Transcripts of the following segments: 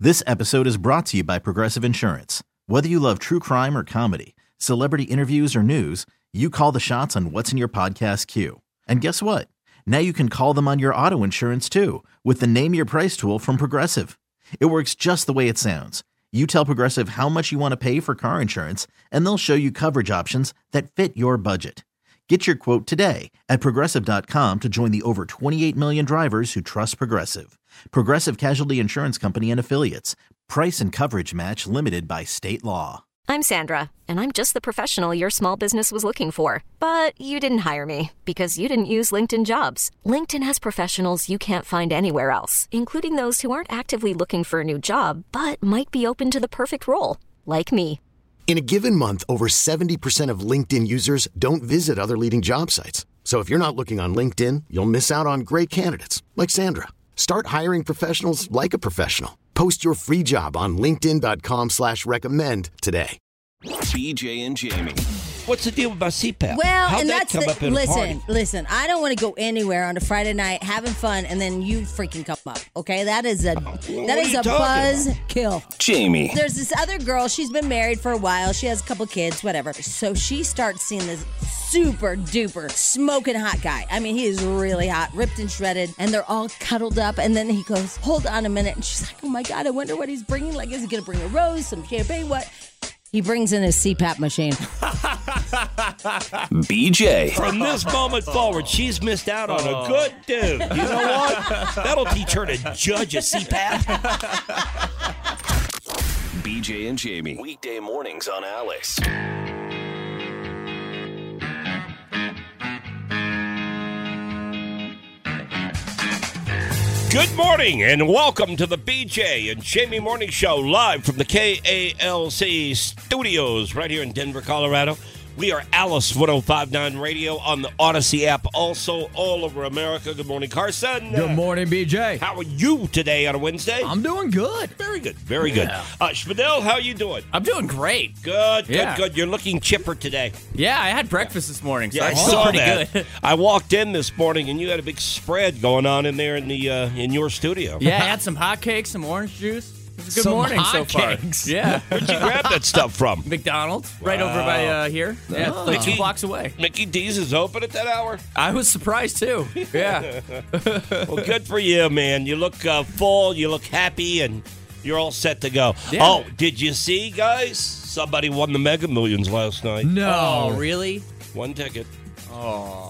This episode is brought to you by Progressive Insurance. Whether you love true crime or comedy, celebrity interviews or news, you call the shots on what's in your podcast queue. And guess what? Now you can call them on your auto insurance too with the Name Your Price tool from Progressive. It works just the way it sounds. You tell Progressive how much you want to pay for car insurance, and they'll show you coverage options that fit your budget. Get your quote today at Progressive.com to join the over 28 million drivers who trust Progressive. Progressive Casualty Insurance Company and Affiliates. Price and coverage match limited by state law. I'm Sandra, and I'm just the professional your small business was looking for. But you didn't hire me because you didn't use LinkedIn Jobs. LinkedIn has professionals you can't find anywhere else, including those who aren't actively looking for a new job, but might be open to the perfect role, like me. In a given month, over 70% of LinkedIn users don't visit other leading job sites. So if you're not looking on LinkedIn, you'll miss out on great candidates like Sandra. Start hiring professionals like a professional. Post your free job on linkedin.com/recommend today. BJ and Jamie. What's the deal with my CPAP? Well, How'd and that that's come up in a party? listen. I don't want to go anywhere on a Friday night having fun, and then you freaking come up. Okay, that is a buzz kill. Jamie. There's this other girl. She's been married for a while. She has a couple kids, whatever. So she starts seeing this super duper smoking hot guy. I mean, he is really hot, ripped and shredded, and they're all cuddled up. And then he goes, "Hold on a minute," and she's like, "Oh my God, I wonder what he's bringing. Like, is he gonna bring a rose, some champagne, what?" He brings in his CPAP machine. BJ. From this moment forward, she's missed out on a good dude. You know what? That'll teach her to judge a CPAP. BJ and Jamie. Weekday mornings on Alice. Good morning and welcome to the BJ and Jamie Morning Show live from the KALC studios right here in Denver, Colorado. We are Alice 105.9 Radio on the Odyssey app, also all over America. Good morning, Carson. Good morning, BJ. How are you today on a Wednesday? I'm doing good. Very good, very good. Spadell, how are you doing? I'm doing great. Good, good, Yeah. good. You're looking chipper today. Yeah, I had breakfast this morning, so Yeah, I I feel saw pretty that. good. I walked in this morning, and you had a big spread going on in there in the in your studio. Yeah, I had some hotcakes, some orange juice. It was a good Some morning so far. hotcakes? Yeah. Where'd you grab that stuff from? McDonald's, right over by here. Yeah, it's like 2 blocks away. Mickey D's is open at that hour? I was surprised, too. Yeah. Well, good for you, man. You look full, you look happy, and you're all set to go. Yeah. Oh, did you see, guys? Somebody won the Mega Millions last night. Oh, really? One ticket. Oh.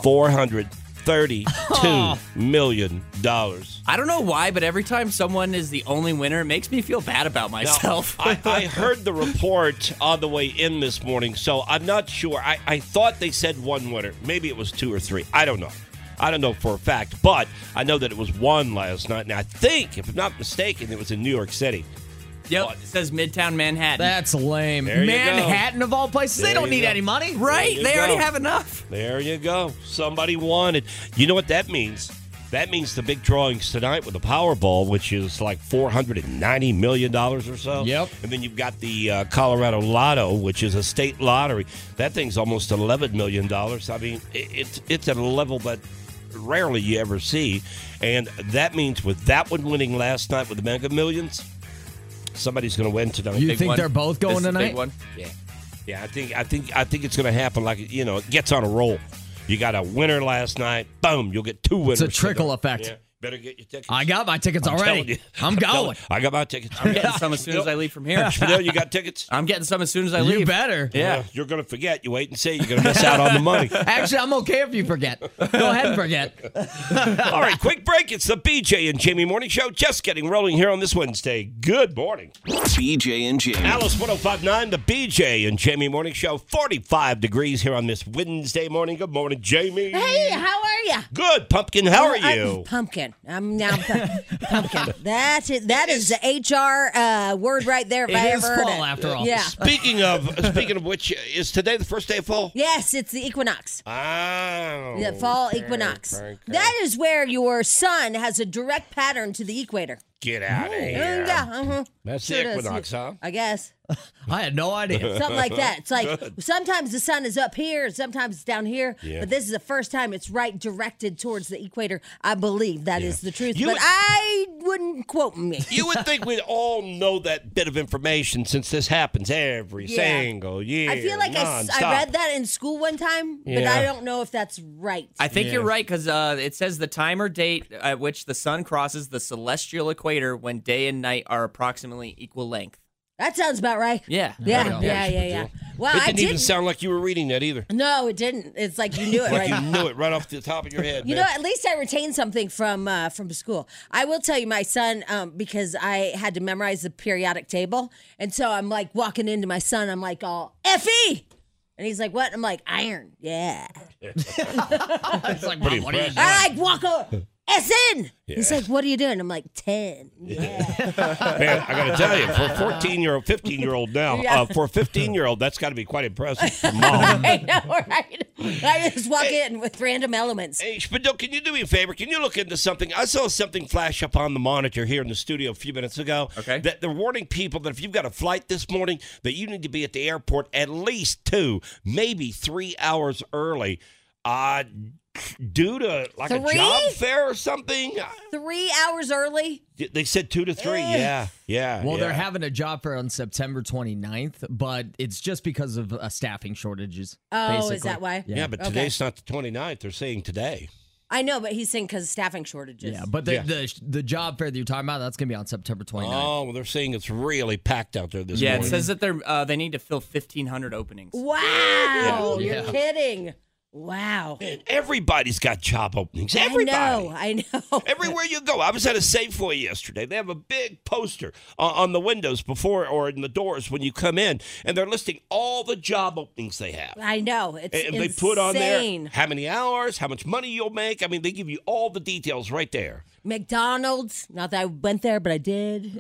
$432 million. I don't know why, but every time someone is the only winner, it makes me feel bad about myself. Now, I heard the report on the way in this morning, so I'm not sure. I thought they said one winner. Maybe it was 2 or 3. I don't know. I don't know for a fact, but I know that it was one last night. And I think, if I'm not mistaken, it was in New York City. Yep, it says Midtown Manhattan. That's lame. There you Manhattan of all places, There they don't you need go. any money. Right? you They already go. have enough. There you go. Somebody won it. You know what that means? That means the big drawings tonight with the Powerball, which is like $490 million or so. Yep. And then you've got the Colorado Lotto, which is a state lottery. That thing's almost $11 million. I mean, it's at a level that rarely you ever see. And that means with that one winning last night with the Mega Millions, somebody's going to win tonight. You Big think one. they're both This going is a tonight? big one. Yeah, I think it's going to happen. Like, you know, it gets on a roll. You got a winner last night. Boom, you'll get 2 winners. It's a trickle tonight. effect. Yeah, better get your tickets. I got my tickets I'm telling already. you. I'm going. I got my tickets. I'm getting some as soon as I leave from here. Fidel, you got tickets? I'm getting some as soon as I leave. You better. Yeah. Well, you're going to forget. You wait and see. You're going to miss out on the money. Actually, I'm okay if you forget. Go ahead and forget. All right, quick break. It's the BJ and Jamie Morning Show. Just getting rolling here on this Wednesday. Good morning. BJ and Jamie. Alice 105.9, the BJ and Jamie Morning Show. 45 degrees here on this Wednesday morning. Good morning, Jamie. Hey, how are you? Good, Pumpkin. How are you? Pumpkin. I'm now pumpkin. That's it. That is the HR word right there. If It I is ever heard fall it. after all. Yeah. Speaking of which, is today the first day of fall? Yes, it's the equinox. Oh. The fall equinox. That is where your sun has a direct pattern to the equator. Get out of here. Yeah. That's Sure the does. equinox, huh? I guess. I had no idea. Something like that. It's like sometimes the sun is up here, sometimes it's down here. Yeah. But this is the first time it's right directed towards the equator. I believe that is the truth. You but would- I wouldn't quote me. You would think we'd all know that bit of information since this happens every single year. I feel like I nonstop. read that in school one time, but Yeah. I don't know if that's right. I think you're right because it says the time or date at which the sun crosses the celestial equator when day and night are approximately equal length. That sounds about right. Yeah. Yeah. Well, It I didn't even didn't. sound like you were reading that either. No, it didn't. It's like you knew it, Like right? you knew it right off the top of your head. You man. know, at least I retained something from school. I will tell you, my son, because I had to memorize the periodic table, and so I'm like walking into my son, I'm like all Fe, and he's like, "What?" I'm like, "Iron, yeah." It's like, Pretty Mom, what are you impressive. doing? I like walk over. SN. He's like, "What are you doing?" I'm like, 10. Yeah. Man, I got to tell you, for a 14-year-old, 15-year-old now, Yeah. for a 15-year-old, that's got to be quite impressive for mom. I know, right? I just walk in with random elements. Hey, Spadil, can you do me a favor? Can you look into something? I saw something flash up on the monitor here in the studio a few minutes ago. Okay. That they're warning people that if you've got a flight this morning, that you need to be at the airport at least 2, maybe 3 hours early. Due to like a 3? job fair or something. 3 hours early. They said 2 to 3. Yeah. Well, they're yeah. having a job fair on September 29th, but it's just because of staffing shortages. Oh, is basically. that why? Yeah, but Okay. today's not the 29th. They're saying today. I know, but he's saying because of staffing shortages. Yeah, but the job fair that you're talking about, that's going to be on September 29th. Oh, well, they're saying it's really packed out there this Yeah, morning. it says that they need to fill 1,500 openings. Wow, Yeah. you're kidding. Wow. Man, everybody's got job openings. Everybody. I know. Everywhere you go. I was at a Safeway yesterday. They have a big poster on the windows before or in the doors when you come in, and they're listing all the job openings they have. I know. It's And insane. they put on there how many hours, how much money you'll make. I mean, they give you all the details right there. McDonald's. Not that I went there, but I did.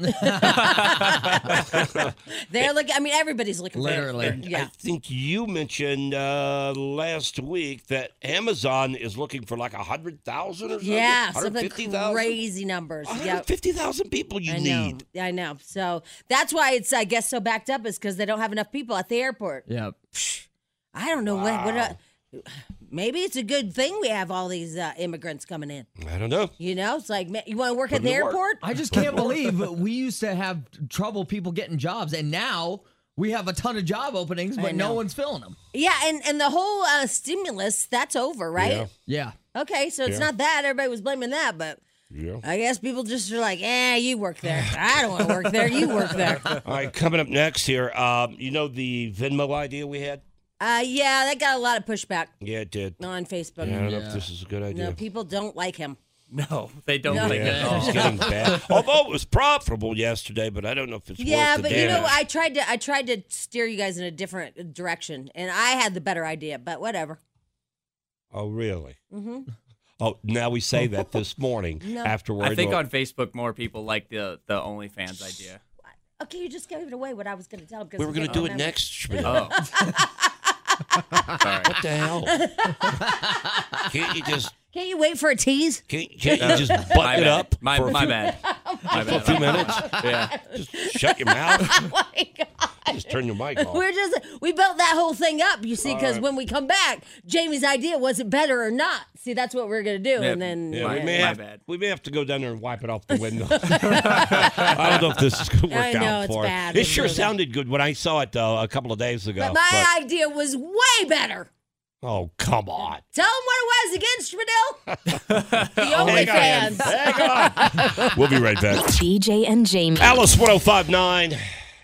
They're looking. I mean, everybody's looking. Literally. For it. Yeah. I think you mentioned last week that Amazon is looking for like 100,000 or something. Yeah, something 150,000? crazy numbers. Yep. 150,000 people you I know. need. I know. So that's why it's, I guess, so backed up is because they don't have enough people at the airport. Yeah. I don't know what maybe it's a good thing we have all these immigrants coming in. I don't know. You know, it's like, you want to work Put at the them to work. airport? I just can't believe we used to have trouble people getting jobs, and now we have a ton of job openings, but no know. one's filling them. Yeah, and the whole stimulus, that's over, right? Yeah. Yeah. Okay, so it's Yeah. not that. Everybody was blaming that, but Yeah. I guess people just are like, you work there. I don't want to work there. You work there. All right, coming up next here, you know the Venmo idea we had? Yeah, that got a lot of pushback Yeah, it did. on Facebook. Yeah, I don't know if this is a good idea. No, people don't like him. No, they don't No. like it at all. It's getting bad. Although it was profitable yesterday, but I don't know if it's Yeah, worth the but you know, damage. I tried to steer you guys in a different direction, and I had the better idea. But whatever. Oh, really? Mm-hmm. Oh, now we say that this morning afterward. I think on Facebook more people like the OnlyFans idea. Okay, you just gave it away. What I was going to tell them. we were going to do it next. Schmidt. Oh. Sorry. What the hell? Can't you wait for a tease? Can't you just My button it bad. up My bad. My for a bad. few minutes? Yeah. Just shut your mouth. Oh my God. Just turn your mic off. We built that whole thing up, you see, because when we come back, Jamie's idea was it better or not? See, that's what we're gonna do, Yeah. and then Yeah, My- we bad. may have to go down there and wipe it off the window. I don't know if this is going to work I know, out it's for bad. it. It It's sure really bad. sounded good when I saw it a couple of days ago. but my idea was way better. Oh, come on. Tell them what it was again, Spadil. The Hang on. OnlyFans. Hang on. We'll be right back. BJ and Jamie. Alice 1059.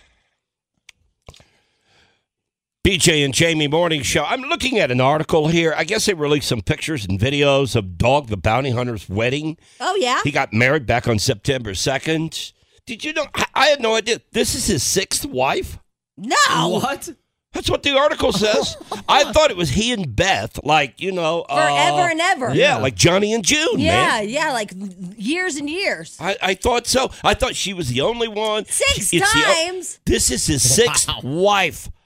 BJ and Jamie Morning Show. I'm looking at an article here. I guess they released some pictures and videos of Dog the Bounty Hunter's wedding. Oh yeah. He got married back on September 2nd. Did you know? I had no idea. This is his 6th wife. No. What? That's what the article says. I thought it was he and Beth, like, you know. Forever and ever. Yeah, like Johnny and June, Yeah, man. yeah, like years and years. I thought so. I thought she was the only one. Six It's times? this is his 6th wife.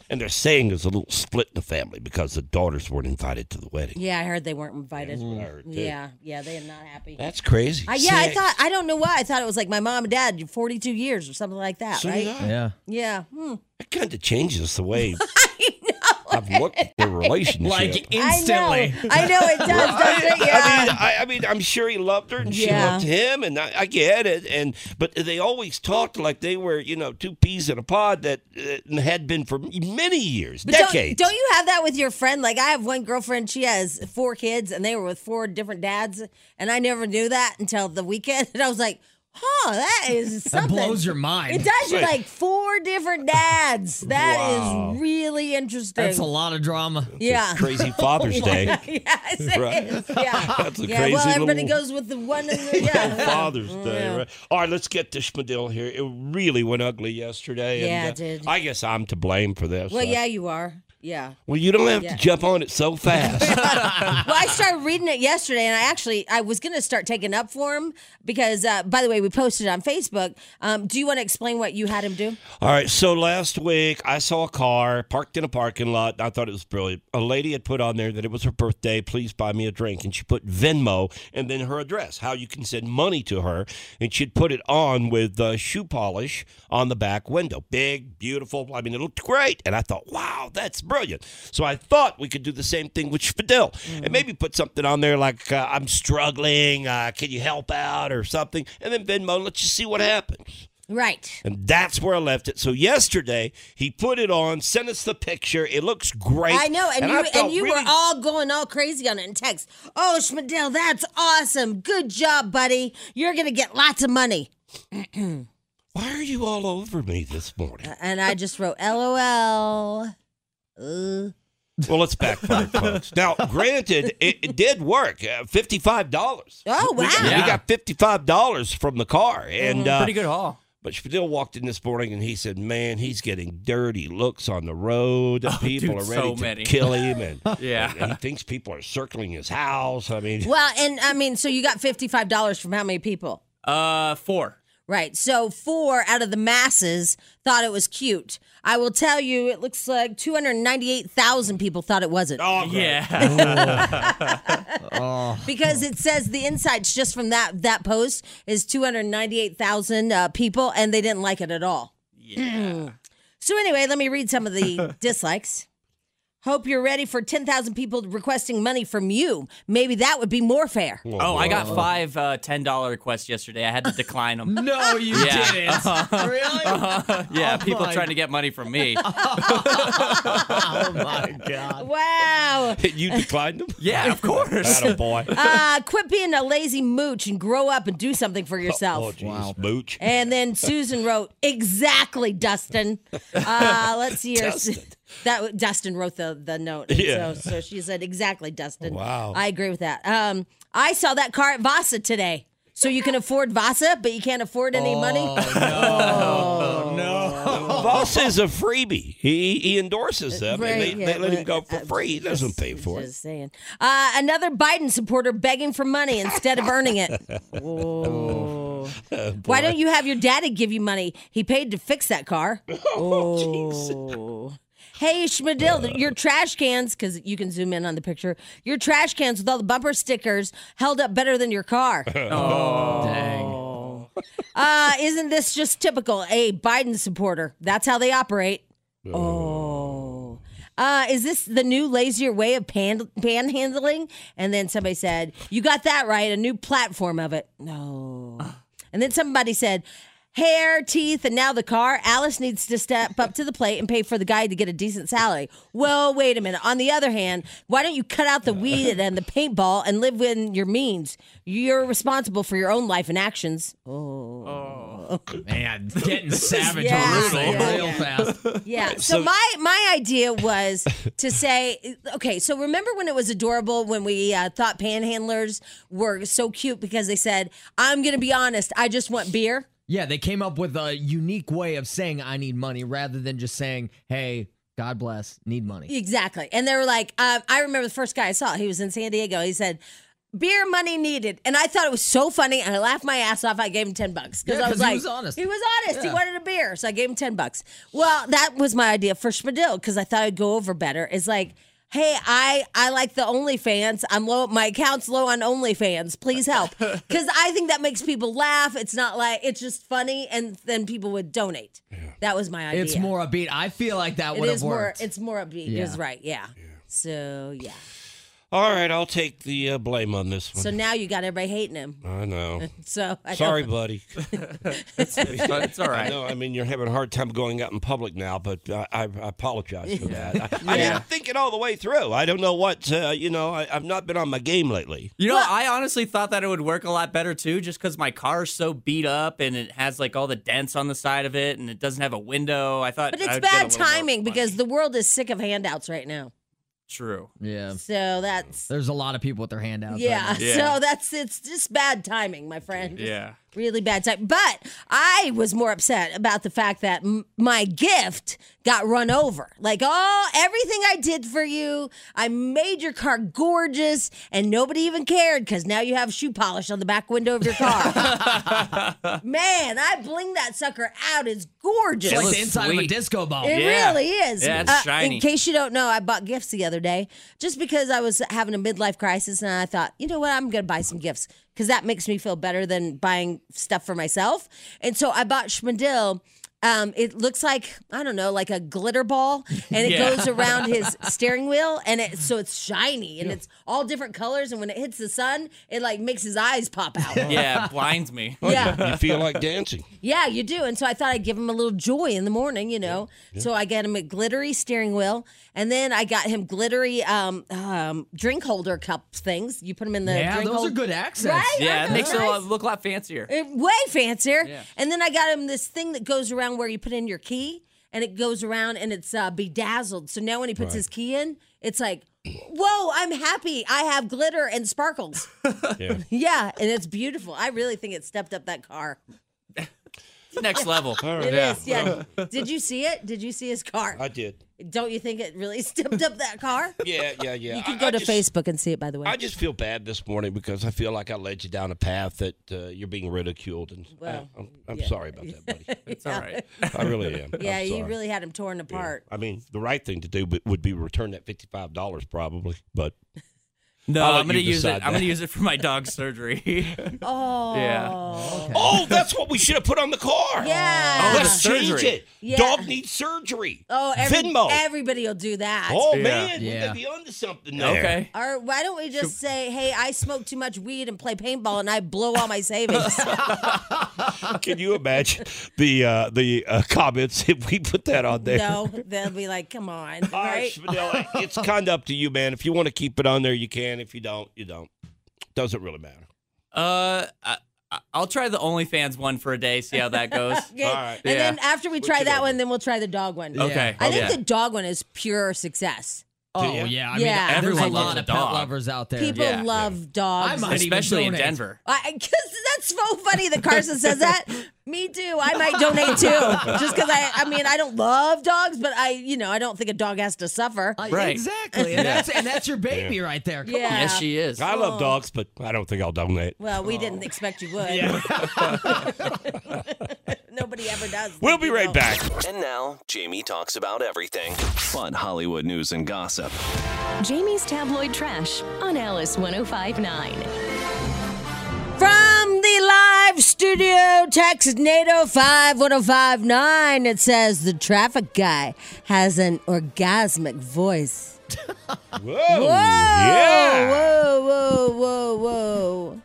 And they're saying there's a little split in the family because the daughters weren't invited to the wedding. Yeah, I heard they weren't invited. That's what I heard, too. Yeah, they're not happy. That's crazy. I don't know why. I thought it was like my mom and dad, 42 years or something like that, So right? did I. Yeah. Yeah. It kind of changes the way I know. I've looked at their relationship. Like instantly. I know it does, doesn't it? Yeah. I mean, I'm sure he loved her and she Yeah. loved him, and I get it. But they always talked like they were, two peas in a pod that had been for many years, But decades. Don't you have that with your friend? Like, I have one girlfriend, she has 4 kids, and they were with 4 different dads, and I never knew that until the weekend. And I was like, that is something. That blows your mind. It does. You're like 4 different dads. That Wow. is really interesting. That's a lot of drama. Yeah. Crazy Father's Day. Yes, it Right. is. Yeah. That's a yeah, crazy well, everybody little- goes with the one and the, yeah. Father's Day, right? All right, let's get to Schmidl here. It really went ugly yesterday. Yeah, and, it did. I guess I'm to blame for this. Well, yeah, you are. Yeah. Well, you don't have Yeah. to jump on it so fast. Well, I started reading it yesterday, and I was going to start taking up for him because, by the way, we posted it on Facebook. Do you want to explain what you had him do? All right, so last week I saw a car parked in a parking lot. And I thought it was brilliant. A lady had put on there that it was her birthday. Please buy me a drink. And she put Venmo and then her address, how you can send money to her. And she'd put it on with shoe polish on the back window. Big, beautiful. I mean, it looked great. And I thought, wow, that's brilliant. So I thought we could do the same thing with Schmidl and maybe put something on there like, I'm struggling. Can you help out or something? And then Venmo, let's just see what happens. Right. And that's where I left it. So yesterday, he put it on, sent us the picture. It looks great. I know, and I felt you really- were all going all crazy on it in text. Oh, Schmidl, that's awesome. Good job, buddy. You're going to get lots of money. Why are you all over me this morning? And I just wrote, LOL. Well, let's backfire, folks. Now, granted, it did work. $55. Oh, wow. We got $55 from the car. And Pretty good haul. But Schmidl walked in this morning and he said, man, he's getting dirty looks on the road. People dude, are ready so to many. kill him. And, Yeah. and he thinks people are circling his house. I mean, Well, and I mean, so you got $55 from how many people? 4. Right. So 4 out of the masses thought it was cute. I will tell you, it looks like 298,000 people thought it wasn't. oh, great. Yeah. Because it says the insights just from that post is 298,000 people, and they didn't like it at all. Yeah. So anyway, let me read some of the dislikes. Hope you're ready for 10,000 people requesting money from you. Maybe that would be more fair. Oh, I got 5 $10 requests yesterday. I had to decline them. No, you Yeah. didn't. Really? Yeah, Oh people my- trying to get money from me. Oh my God. Wow. You declined him? Yeah, of course. Boy. Quit being a lazy mooch and grow up and do something for yourself. Oh, geez, Mooch. And then Susan wrote, exactly, Dustin. Let's see here. Dustin. Dustin wrote the note. And Yeah. So she said, exactly, Dustin. Wow. I agree with that. I saw that car at Vasa today. So you can afford Vasa, but you can't afford any money? Voss is a freebie. He endorses them, and Right, they let him but, go for free. He doesn't pay for it. Just saying. Another Biden supporter begging for money instead of earning it. Oh. Why don't you have your daddy give you money? He paid to fix that car. Oh. Hey, Schmidl, your trash cans, because you can zoom in on the picture, your trash cans with all the bumper stickers held up better than your car. Dang. Isn't this just typical? A Biden supporter. That's how they operate. Oh. Is this the new lazier way of panhandling? And then somebody said, you got that right, a new platform of it. No. And then somebody said, hair, teeth, and now the car. Alice needs to step up to the plate and pay for the guy to get a decent salary. Well, wait a minute. On the other hand, why don't you cut out the weed and the paintball and live within your means? You're responsible for your own life and actions. Oh. Man, getting savage Yeah, on this thing yeah, real yeah. fast. Yeah. So my idea was to say, okay, so remember when it was adorable when we thought panhandlers were so cute because they said, I'm going to be honest, I just want beer. Yeah, they came up with a unique way of saying I need money rather than just saying, hey, God bless, need money. Exactly. And they were like, I remember the first guy I saw, he was in San Diego. He said, beer money needed. And I thought it was so funny. And I laughed my ass off. I gave him $10 because I was like, he was honest. He was honest. He Yeah. wanted a beer. So I gave him $10. Well, that was my idea for Schmidl because I thought it'd go over better. It's like, hey, I like the OnlyFans. I'm low. My account's low on OnlyFans. Please help. Because I think that makes people laugh. It's not like, it's just funny. And then people would donate. That was my idea. It's more upbeat. I feel like that would have worked. It's more upbeat. Yeah. Is right. Yeah. So, yeah. All right, I'll take the blame on this one. So now you got everybody hating him. I know. So Sorry, buddy. It's all right. I know. I mean, you're having a hard time going out in public now, but I apologize for that. I didn't think it all the way through. I don't know what, I've not been on my game lately. You know, I honestly thought that it would work a lot better too, just because my car's so beat up and it has like all the dents on the side of it and it doesn't have a window. I thought, But it's I'd get a bad little more timing money. because the world is sick of handouts right now. True. Yeah. So that's There's a lot of people with their handouts. yeah. Right Yeah. So it's just bad timing, my friend. Just Yeah. really bad time. But I was more upset about the fact that my gift got run over. Like, everything I did for you, I made your car gorgeous, and nobody even cared because now you have shoe polish on the back window of your car. Man, I bling that sucker out. It's gorgeous. It's like looks the inside of a sweet. disco ball. It Yeah. really is. Yeah, it's shiny. In case you don't know, I bought gifts the other day just because I was having a midlife crisis, and I thought, you know what, I'm going to buy some gifts because that makes me feel better than buying stuff for myself. And so I bought Schmidl. It looks like, I don't know, like a glitter ball, and it Yeah. goes around his steering wheel, and so it's shiny, and it's all different colors, and when it hits the sun, it like makes his eyes pop out. Yeah, it blinds me. Yeah. You feel like dancing. Yeah, you do. And so I thought I'd give him a little joy in the morning, you know. So I got him a glittery steering wheel, and then I got him glittery drink holder cup things. You put them in the Yeah, drink those holder. are good accents. Right? Yeah, Aren't it makes those it nice? look a lot fancier. Way fancier. Yeah. And then I got him this thing that goes around where you put in your key, and it goes around, and it's bedazzled. So now when he puts his key in, it's like, whoa, I'm happy. I have glitter and sparkles. Yeah. Yeah, and it's beautiful. I really think it stepped up that car. Next level. It is, yeah. Did you see it? Did you see his car? I did. Don't you think it really stepped up that car? Yeah. You can go to Facebook and see it, by the way. I just feel bad this morning because I feel like I led you down a path that you're being ridiculed, and Well, I'm sorry about that, buddy. It's all right. I really am. Yeah, I'm you sorry. really had him torn apart. I mean, the right thing to do would be return that $55 probably, but No, I'll let I'm gonna you use it. decide I'm gonna that. use it for my dog's surgery. Oh. Yeah. oh, that's what we should have put on the car. Yeah. Oh, the Let's change surgery. it. Yeah. Dog needs surgery. Oh, Venmo. everybody will do that. Oh Yeah. man, we Yeah. may be onto something there. Okay. Or why don't we just say, hey, I smoke too much weed and play paintball and I blow all my savings? Can you imagine the comments if we put that on there? No, they'll be like, come on, All right, right? Schmidl, it's kind of up to you, man. If you want to keep it on there, you can. If you don't, you don't. Doesn't really matter. I'll try the OnlyFans one for a day, see how that goes. Okay. All right. And then Yeah. after we try you that over? one, then we'll try the dog one. Okay. I think yeah. the dog one is pure success. Oh, you? yeah. I Yeah. mean, there's Everyone a loves lot a of pet dog. lovers out there. People Yeah. love dogs. I might even Especially in donate. Denver. Because that's so funny that Carson says that. Me too. I might donate too. Just because I don't love dogs, but I don't think a dog has to suffer. Right. Exactly. And that's your baby right there. Come Yeah. Yes, she is. I love dogs, but I don't think I'll donate. Well, we didn't expect you would. Nobody ever does. We'll be right back. And now, Jamie talks about everything. Fun Hollywood news and gossip. Jamie's Tabloid Trash on Alice 105.9. From the live studio, text 805-1059. It says the traffic guy has an orgasmic voice. Whoa. Whoa! Yeah. Whoa!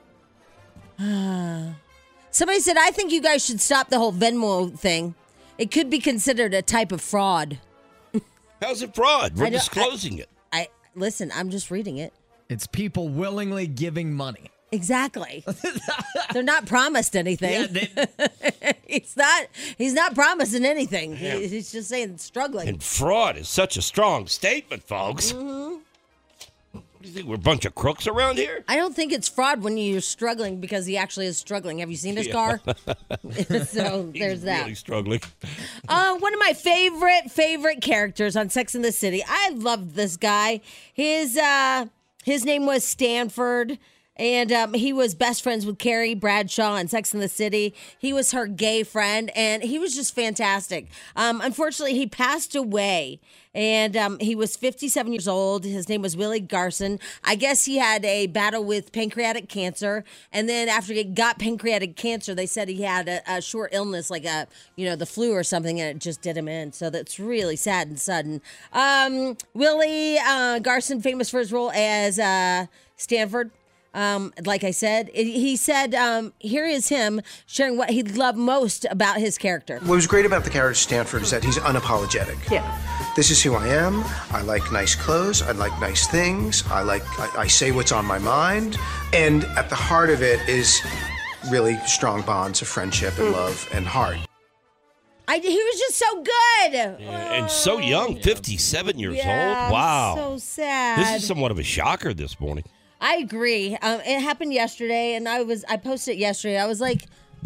Somebody said, I think you guys should stop the whole Venmo thing. It could be considered a type of fraud. How's it fraud? We're I don't- disclosing it. Listen, I'm just reading it. It's people willingly giving money. Exactly. They're not promised anything. Yeah, He's not promising anything. He's just saying struggling. And fraud is such a strong statement, folks. Mm-hmm. What do you think? We're a bunch of crooks around here? I don't think it's fraud when you're struggling because he actually is struggling. Have you seen his car? So there's that. Really struggling. One of my favorite characters on Sex and the City. I love this guy. His His name was Stanford. And he was best friends with Carrie Bradshaw on Sex and the City. He was her gay friend, and he was just fantastic. Unfortunately, he passed away, and he was 57 years old. His name was Willie Garson. I guess he had a battle with pancreatic cancer, and then after he got pancreatic cancer, they said he had a short illness, like the flu or something, and it just did him in. So that's really sad and sudden. Willie Garson, famous for his role as Stanford. Like I said, he said, here is him sharing what he loved most about his character. What was great about the character Stanford is that he's unapologetic. Yeah. This is who I am. I like nice clothes. I like nice things. I say what's on my mind. And at the heart of it is really strong bonds of friendship and love and heart. He was just so good. Yeah, and so young, 57 years old. Wow. So sad. This is somewhat of a shocker this morning. I agree. It happened yesterday, and I posted it yesterday. I was like,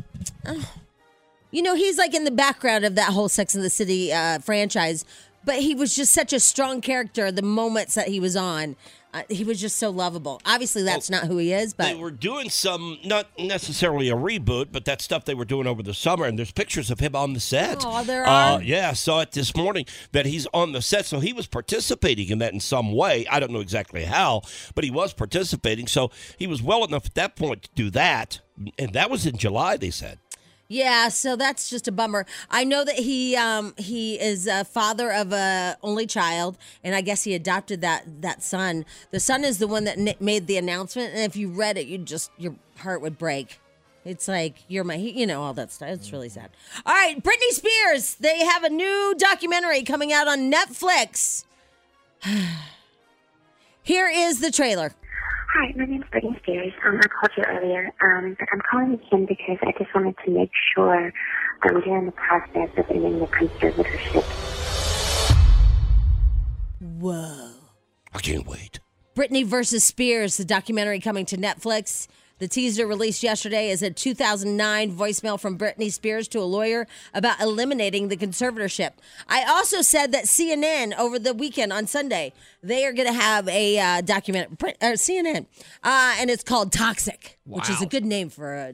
he's like in the background of that whole Sex and the City franchise, but he was just such a strong character the moments that he was on. He was just so lovable. Obviously, that's not who he is, but they were doing some, not necessarily a reboot, but that stuff they were doing over the summer, and there's pictures of him on the set. Oh, there are? Yeah, I saw it this morning that he's on the set, so he was participating in that in some way. I don't know exactly how, but he was participating, so he was well enough at that point to do that, and that was in July, they said. yeah, so that's just a bummer. I know that he is a father of a only child, and I guess he adopted that son. The son is the one that made the announcement, and if you read it, your heart would break. It's like, you're my, all that stuff. It's really sad. All right, Britney Spears. They have a new documentary coming out on Netflix. Here is the trailer. Hi, my name's Britney Spears. I called you earlier, but I'm calling again because I just wanted to make sure you're in the process of ending the conservatorship. Whoa. I can't wait. Britney versus Spears, the documentary coming to Netflix. The teaser released yesterday is a 2009 voicemail from Britney Spears to a lawyer about eliminating the conservatorship. I also said that CNN over the weekend on Sunday, they are going to have a documentary, CNN, and it's called Toxic, which is a good name for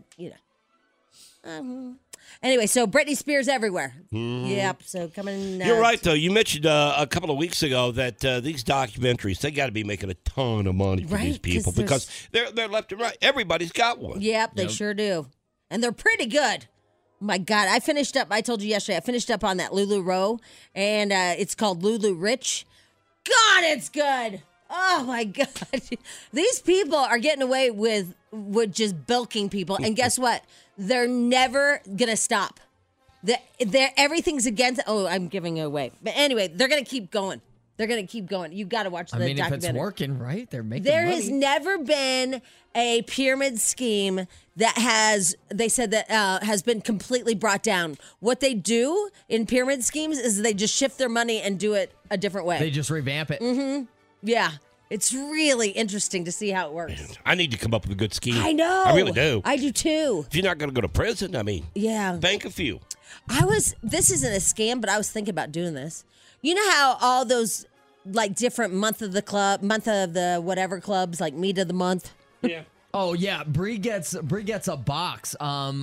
Anyway, so Britney Spears everywhere. Yep, so coming. You're right, though. You mentioned a couple of weeks ago that these documentaries, they got to be making a ton of money for these people because they're left and right. Everybody's got one. Yep, they sure do. And they're pretty good. My God, I told you yesterday, I finished up on that Lulu Row, and it's called Lulu Rich. God, it's good. Oh, my God. These people are getting away with just bilking people. And guess what? They're never going to stop. Everything's against. Oh, I'm giving it away. But anyway, they're going to keep going. They're going to keep going. You got to watch the documentary. If it's working, right? They're making There money. has never been a pyramid scheme that has been completely brought down. What they do in pyramid schemes is they just shift their money and do it a different way. They just revamp it. Mm-hmm. Yeah. It's really interesting to see how it works. I need to come up with a good scheme. I know. I really do. I do too. If you're not going to go to prison, yeah. Bank a few. This isn't a scam, but I was thinking about doing this. You know how all those like different month of the whatever clubs, like meat of the month? Yeah. Oh yeah, Bree gets a box.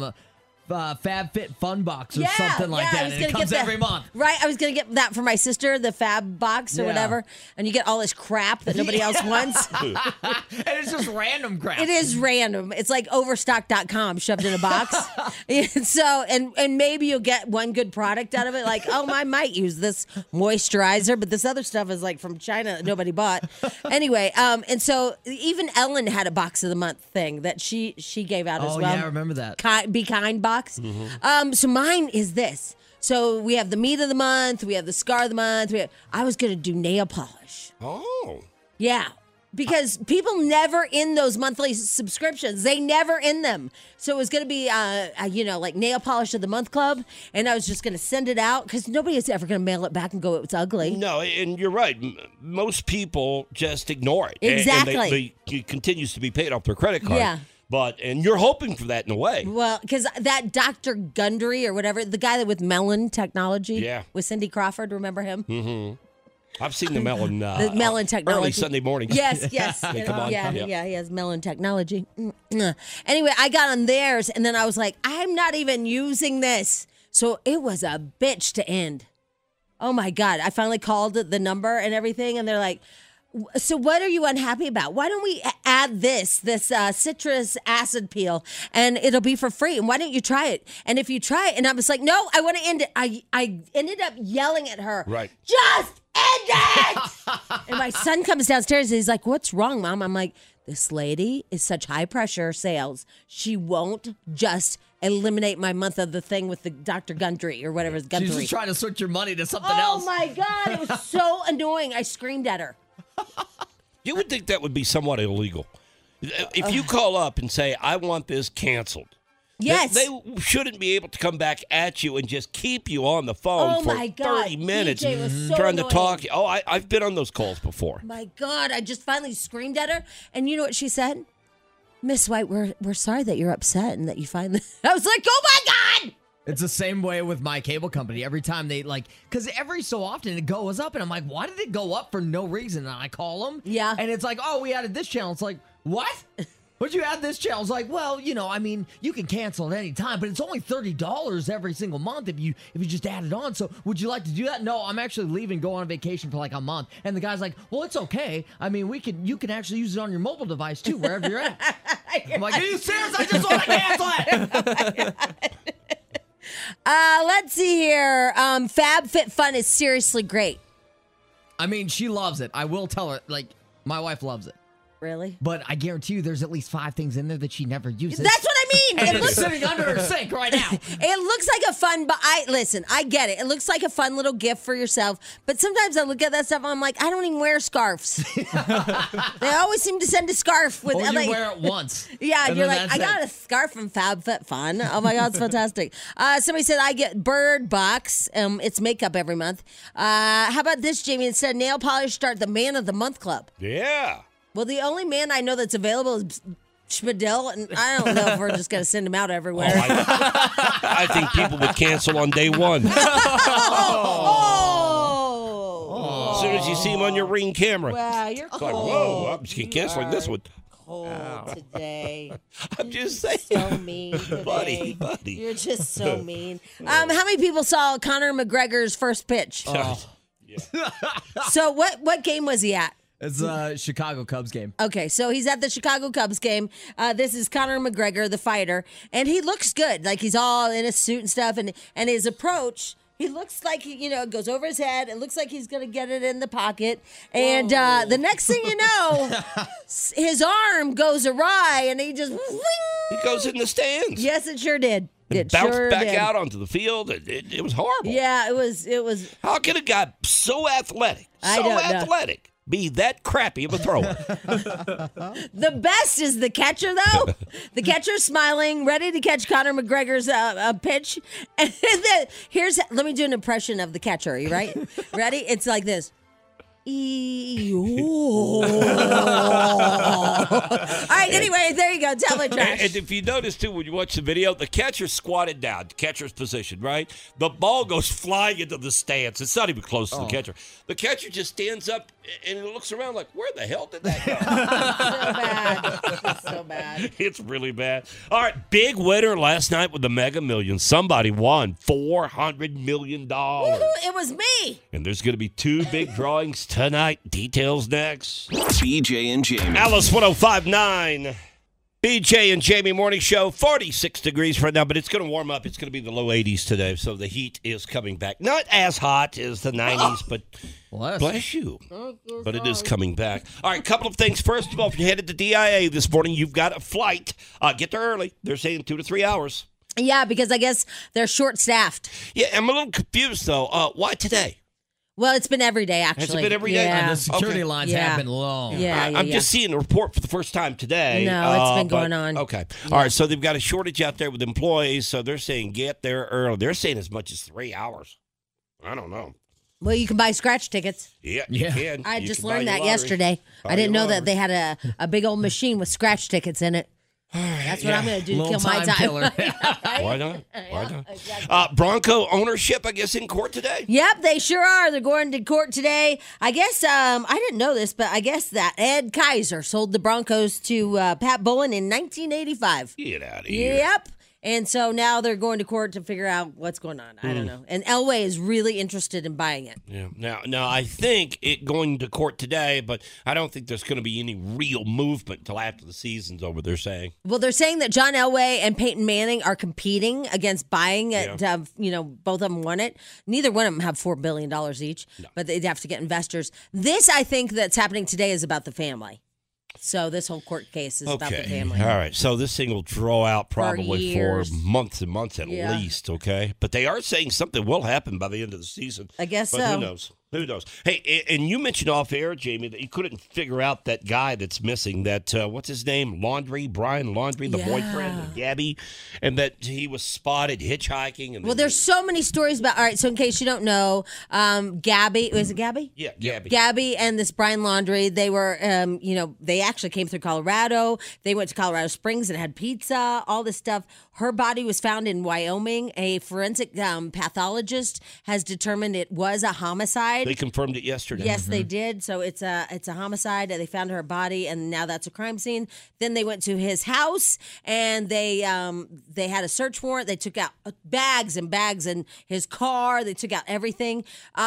Fab Fit Fun Box or something like that. And it comes every month. Right. I was going to get that for my sister, the Fab Box or whatever. And you get all this crap that nobody else wants. And it's just random crap. It is random. It's like Overstock.com shoved in a box. So, and maybe you'll get one good product out of it. Like, oh, I might use this moisturizer, but this other stuff is like from China that nobody bought. Anyway, and so even Ellen had a box of the month thing that she gave out as well. Oh, yeah, I remember that. Be Kind box. So mine is this. So we have the meat of the month. We have the scar of the month. I was going to do nail polish. Oh. Yeah. Because people never end those monthly subscriptions. They never end them. So it was going to be, like nail polish of the month club. And I was just going to send it out because nobody is ever going to mail it back and go, it's ugly. No, and you're right. Most people just ignore it. Exactly. And it continues to be paid off their credit card. Yeah. And you're hoping for that in a way. Well, because that Dr. Gundry or whatever, the guy that with Melon Technology with Cindy Crawford, remember him? Mm-hmm. I've seen the melon. The melon technology. Early Sunday morning. Yes. They come on. Yeah, he has melon technology. Anyway, I got on theirs, and then I was like, I'm not even using this. So it was a bitch to end. Oh, my God. I finally called the number and everything, and they're like, so what are you unhappy about? Why don't we add this citrus acid peel, and it'll be for free? And why don't you try it? And if you try it, and I was like, no, I want to end it. I ended up yelling at her. Right. Just end it! And my son comes downstairs, and he's like, what's wrong, Mom? I'm like, this lady is such high pressure sales. She won't just eliminate my month of the thing with the Dr. Gundry or whatever. Gundry. She's just trying to switch your money to something else. Oh, my God. It was so annoying. I screamed at her. You would think that would be somewhat illegal. If you call up and say, I want this canceled. Yes. They shouldn't be able to come back at you and just keep you on the phone for 30 minutes DJ was so trying annoying. to talk. Oh, I've been on those calls before. My God, I just finally screamed at her. And you know what she said? Miss White, we're sorry that you're upset and that you find this. I was like, oh, my God! It's the same way with my cable company. Every time they because every so often it goes up, and I'm like, why did it go up for no reason? And I call them. Yeah. And it's like, oh, we added this channel. It's like, what? What'd you add this channel? It's like, well, you can cancel at any time, but it's only $30 every single month if you just add it on. So would you like to do that? No, I'm actually leaving, go on vacation for like a month. And the guy's like, well, it's okay. I mean, you can actually use it on your mobile device too, wherever you're at. I'm like, are you serious? I just want to cancel it. Let's see here. FabFitFun is seriously great. I mean, she loves it. I will tell her, my wife loves it. Really? But I guarantee you there's at least 5 things in there that she never uses. That's what I mean. And it's sitting under her sink right now. It looks like a fun, but I get it. It looks like a fun little gift for yourself. But sometimes I look at that stuff and I'm like, I don't even wear scarves. They always seem to send a scarf with. Or you wear it once. Yeah, you're like, I got a scarf from FabFitFun. Oh my God, it's fantastic. Somebody said I get Bird Box. It's makeup every month. How about this, Jamie? Instead of nail polish, start the Man of the Month Club. Yeah. Well, the only man I know that's available is Schmidl, and I don't know if we're just going to send him out everywhere. I think people would cancel on day one. As soon as you see him on your Ring camera. Wow, you're it's cold. like, whoa, I'm just canceling this one. Cold today. I'm just saying. So mean today. Buddy. You're just so mean. How many people saw Conor McGregor's first pitch? Yeah. So what game was he at? It's a Chicago Cubs game. Okay, so he's at the Chicago Cubs game. This is Conor McGregor, the fighter, and he looks good. Like he's all in a suit and stuff, and his approach, he looks like it goes over his head. It looks like he's going to get it in the pocket. And the next thing you know, his arm goes awry, and he just wing. He goes in the stands. Yes, it sure did. It bounced back out onto the field. It was horrible. Yeah, it was. How can a guy so athletic, be that crappy of a thrower? The best is the catcher, though. The catcher's smiling, ready to catch Conor McGregor's pitch. And then let me do an impression of the catcher. Are you right? Ready? It's like this. All right, anyway, there you go. Tell it, Josh. And if you notice, too, when you watch the video, the catcher's squatted down, the catcher's position, right? The ball goes flying into the stands. It's not even close to the catcher. The catcher just stands up and looks around like, where the hell did that go? So bad. It's so bad. It's really bad. All right, big winner last night with the Mega Millions. Somebody won $400 million. Woo-hoo, it was me. And there's going to be 2 big drawings tonight. Details next. BJ and Jamie. Alice 105.9. BJ and Jamie Morning Show. 46 degrees right now, but it's going to warm up. It's going to be the low 80s today, so the heat is coming back. Not as hot as the 90s, but bless you. But it is coming back. All right, couple of things. First of all, if you're headed to DIA this morning, you've got a flight. Get there early. They're saying 2 to 3 hours. Yeah, because I guess they're short-staffed. Yeah, I'm a little confused, though. Why today? Well, it's been every day, actually. Has it been every day? Yeah. And the security lines have been long. Yeah, I'm just seeing the report for the first time today. No, it's been going on. Okay. Yeah. All right, so they've got a shortage out there with employees, so they're saying get there early. They're saying as much as 3 hours. I don't know. Well, you can buy scratch tickets. Yeah, you can. I just learned that yesterday. I didn't know that they had a big old machine with scratch tickets in it. That's what I'm going to do to Little kill my time time. killer. Why not? Why not? Exactly. Bronco ownership, I guess, in court today. Yep, they sure are. They're going to court today. I guess, I didn't know this, but I guess that Ed Kaiser sold the Broncos to Pat Bowlen in 1985. Get out of here. Yep. And so now they're going to court to figure out what's going on. I don't know. And Elway is really interested in buying it. Yeah. Now I think it going to court today, but I don't think there's going to be any real movement until after the season's over. They're saying. Well, they're saying that John Elway and Peyton Manning are competing against buying it. Both of them want it. Neither one of them have $4 billion each, but they'd have to get investors. This, I think, that's happening today is about the family. So this whole court case is about the family. All right. So this thing will draw out probably for months and months at least, okay? But they are saying something will happen by the end of the season. I guess but so. Who knows? Who knows? Hey, and you mentioned off air, Jamie, that you couldn't figure out that guy that's missing, that, what's his name? Brian Laundrie, the boyfriend of Gabby, and that he was spotted hitchhiking. And well, there's so many stories about, all right, so in case you don't know, Gabby, was it Gabby? Yeah, Gabby. Gabby and this Brian Laundrie, they were, they actually came through Colorado. They went to Colorado Springs and had pizza, all this stuff. Her body was found in Wyoming. A forensic pathologist has determined it was a homicide. They confirmed it yesterday. Yes, they did. So it's a homicide. They found her body, and now that's a crime scene. Then they went to his house, and they had a search warrant. They took out bags and bags in his car. They took out everything.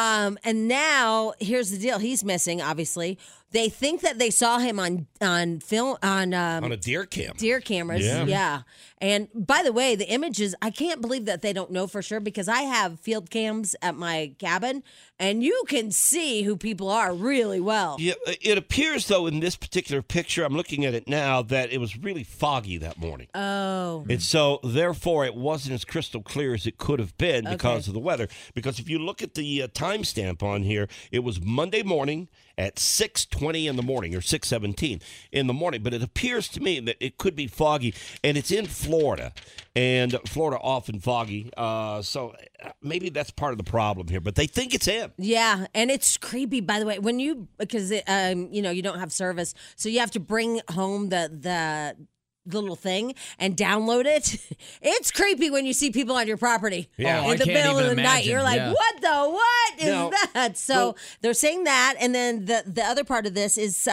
And now here's the deal: he's missing, obviously. They think that they saw him on film on a deer cam. Deer cameras, yeah. And by the way, the images, I can't believe that they don't know for sure because I have field cams at my cabin, and you can see who people are really well. Yeah, it appears, though, in this particular picture, I'm looking at it now, that it was really foggy that morning. Oh. And so, therefore, it wasn't as crystal clear as it could have been because of the weather. Because if you look at the timestamp on here, it was Monday morning at 6:20 in the morning, or 6:17 in the morning. But it appears to me that it could be foggy, and it's in Florida, and Florida often foggy. So maybe that's part of the problem here. But they think it's him. Yeah, and it's creepy, by the way, when because you don't have service, so you have to bring home the little thing and download it. It's creepy when you see people on your property in the middle of the night. You're like, what is that? So they're saying that. And then the other part of this is,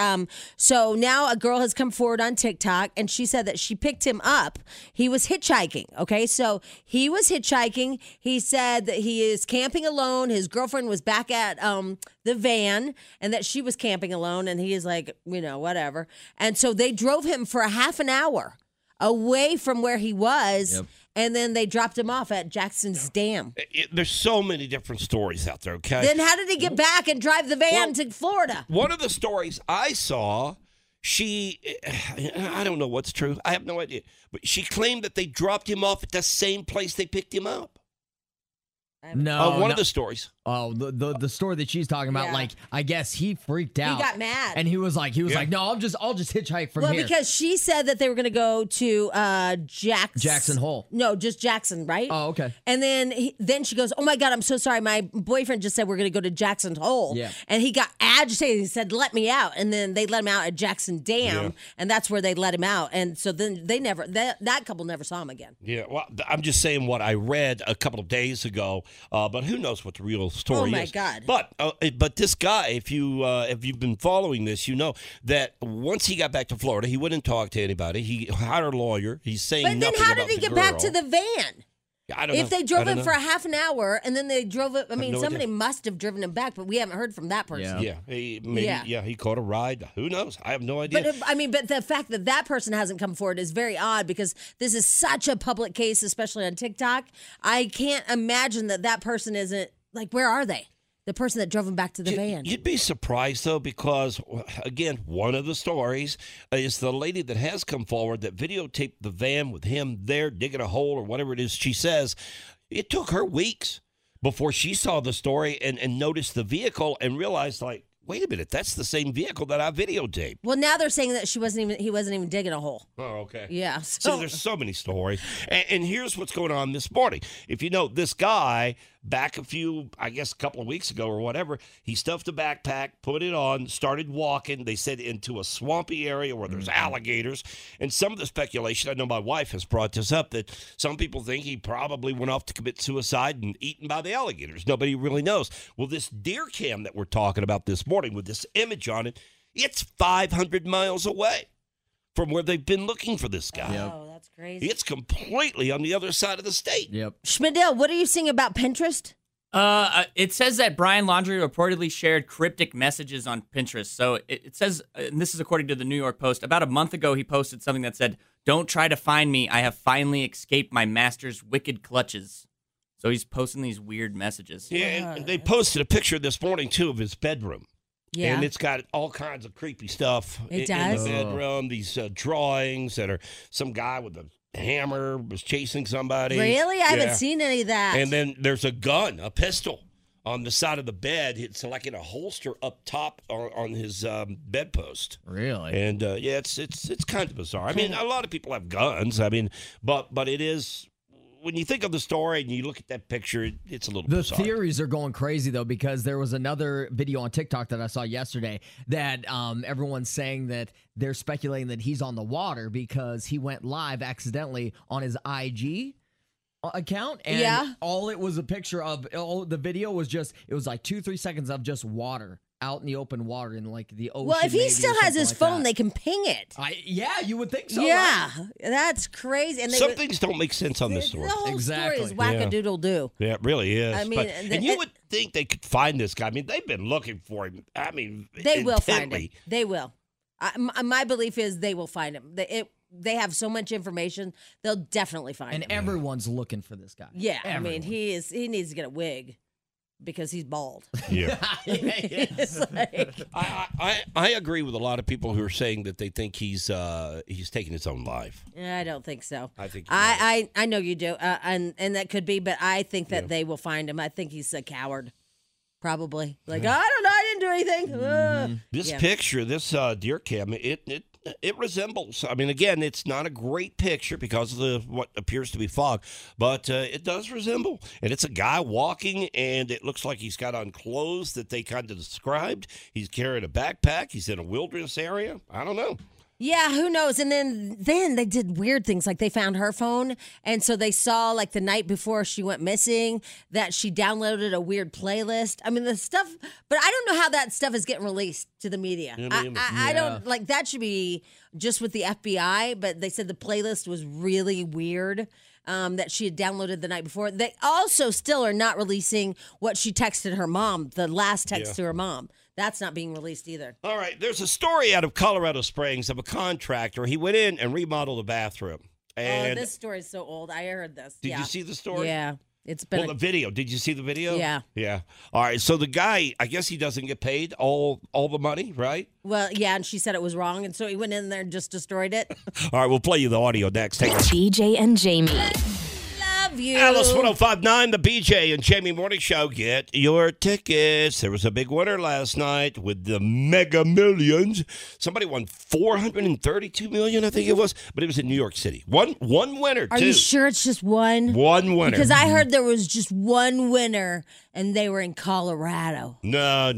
so now a girl has come forward on TikTok, and she said that she picked him up. He was hitchhiking. Okay. So he was hitchhiking. He said that he is camping alone. His girlfriend was back at, the van, and that she was camping alone, and he is like, whatever. And so they drove him for a half an hour away from where he was, and then they dropped him off at Jackson's Dam. There's so many different stories out there, okay? Then how did he get back and drive the van to Florida? One of the stories I saw, I don't know what's true. I have no idea. But she claimed that they dropped him off at the same place they picked him up. No, one of the stories. Oh, the story that she's talking about, like, I guess he freaked out. He got mad. And he was like, no, I'll just hitchhike from here. Well, because she said that they were going to go to Jackson Hole. No, just Jackson, right? Oh, okay. And then she goes, oh my God, I'm so sorry. My boyfriend just said we're going to go to Jackson Hole. Yeah. And he got agitated. He said, let me out. And then they let him out at Jackson Dam, and that's where they let him out. And so then that couple never saw him again. Yeah, well, I'm just saying what I read a couple of days ago, but who knows what the real story is. Oh my God. But this guy, if you've been following this, you know that once he got back to Florida, he wouldn't talk to anybody. He hired a lawyer. He's saying nothing about the girl. But then how did he get back to the van? I don't know. If they drove him for a half an hour and then they drove it, somebody idea. must have driven him back, but we haven't heard from that person. Yeah. He caught a ride. Who knows? I have no idea. But the fact that person hasn't come forward is very odd because this is such a public case, especially on TikTok. I can't imagine that person isn't, like, where are they? The person that drove him back to the van. You'd be surprised, though, because, again, one of the stories is the lady that has come forward that videotaped the van with him there digging a hole or whatever it is she says. It took her weeks before she saw the story and noticed the vehicle and realized, like, wait a minute, that's the same vehicle that I videotaped. Well, now they're saying that he wasn't even digging a hole. Oh, okay. Yeah. So there's so many stories. And here's what's going on this morning. If you know, this guy back a couple of weeks ago or whatever, he stuffed a backpack, put it on, started walking, they said into a swampy area where there's alligators. And some of the speculation, I know my wife has brought this up, that some people think he probably went off to commit suicide and eaten by the alligators. Nobody really knows. Well, this deer cam that we're talking about this morning with this image on it, it's 500 miles away from where they've been looking for this guy. Oh, that's crazy. It's completely on the other side of the state. Yep. Schmidl, what are you seeing about Pinterest? It says that Brian Laundrie reportedly shared cryptic messages on Pinterest. So it says, and this is according to the New York Post, about a month ago he posted something that said, "Don't try to find me. I have finally escaped my master's wicked clutches." So he's posting these weird messages. Yeah, and they posted a picture this morning, too, of his bedroom. Yeah. And it's got all kinds of creepy stuff It in does? the bedroom. These drawings that are some guy with a hammer was chasing somebody. Really? I haven't Yeah. seen any of that. And then there's a gun, a pistol, on the side of the bed. It's like in a holster up top on his bedpost. Really? And it's kind of bizarre. I mean, a lot of people have guns. I mean, but it is. When you think of the story and you look at that picture, it's a little The bizarre. theories are going crazy, though, because there was another video on TikTok that I saw yesterday that everyone's saying that they're speculating that he's on the water because he went live accidentally on his IG account. And all it was a picture of, all the video was just, it was like 2-3 seconds of just water out in the open water in like the ocean. well, if he maybe, still or has something his like phone, that. they can ping it. Yeah, you would think so. Yeah, right? that's crazy. And Some things don't make sense on this the story. whole Exactly. story is wackadoodle-doo. Yeah, it really is. I mean, and you would think they could find this guy. I mean, they've been looking for him. I mean, They will find him. intently. They will. My belief is they will find him. They have so much information, they'll definitely find And him. everyone's looking for this guy. Yeah, Everyone. I mean, he needs to get a wig because he's bald. Yeah. It's like, I agree with a lot of people who are saying that they think he's taking his own life. I don't think so. I think I know you do, and that could be, but I think that they will find him. I think he's a coward, probably. Like, I don't know, I didn't do anything. This Yeah. picture, this deer cam, it resembles. I mean, again, it's not a great picture because of the what appears to be fog, but it does resemble. And it's a guy walking, and it looks like he's got on clothes that they kind of described. He's carrying a backpack. He's in a wilderness area. I don't know. Yeah, who knows? And then they did weird things. Like they found her phone, and so they saw like the night before she went missing that she downloaded a weird playlist. I mean, the stuff, but I don't know how that stuff is getting released to the media. I don't like that. Should be just with the FBI. But they said the playlist was really weird. That she had downloaded the night before. They also still are not releasing what she texted her mom, the last text to her mom. That's not being released either. All right, there's a story out of Colorado Springs of a contractor. He went in and remodeled a bathroom. And this story is so old. I heard this. did you see the story? Yeah. It's been the video. Did you see the video? Yeah. Yeah. All right. So the guy, I guess he doesn't get paid all the money, right? well, yeah, and she said it was wrong, and so he went in there and just destroyed it. All right. We'll play you the audio next. Take a BJ and Jamie. Love you. Alice 1059, the BJ and Jamie Morning Show. Get your tickets. There was a big winner last night with the Mega Millions. Somebody won $432 million, I think it was, but it was in New York City. One winner, Are too. you sure it's just one? One winner. Because I heard there was just one winner, and they were in Colorado. No.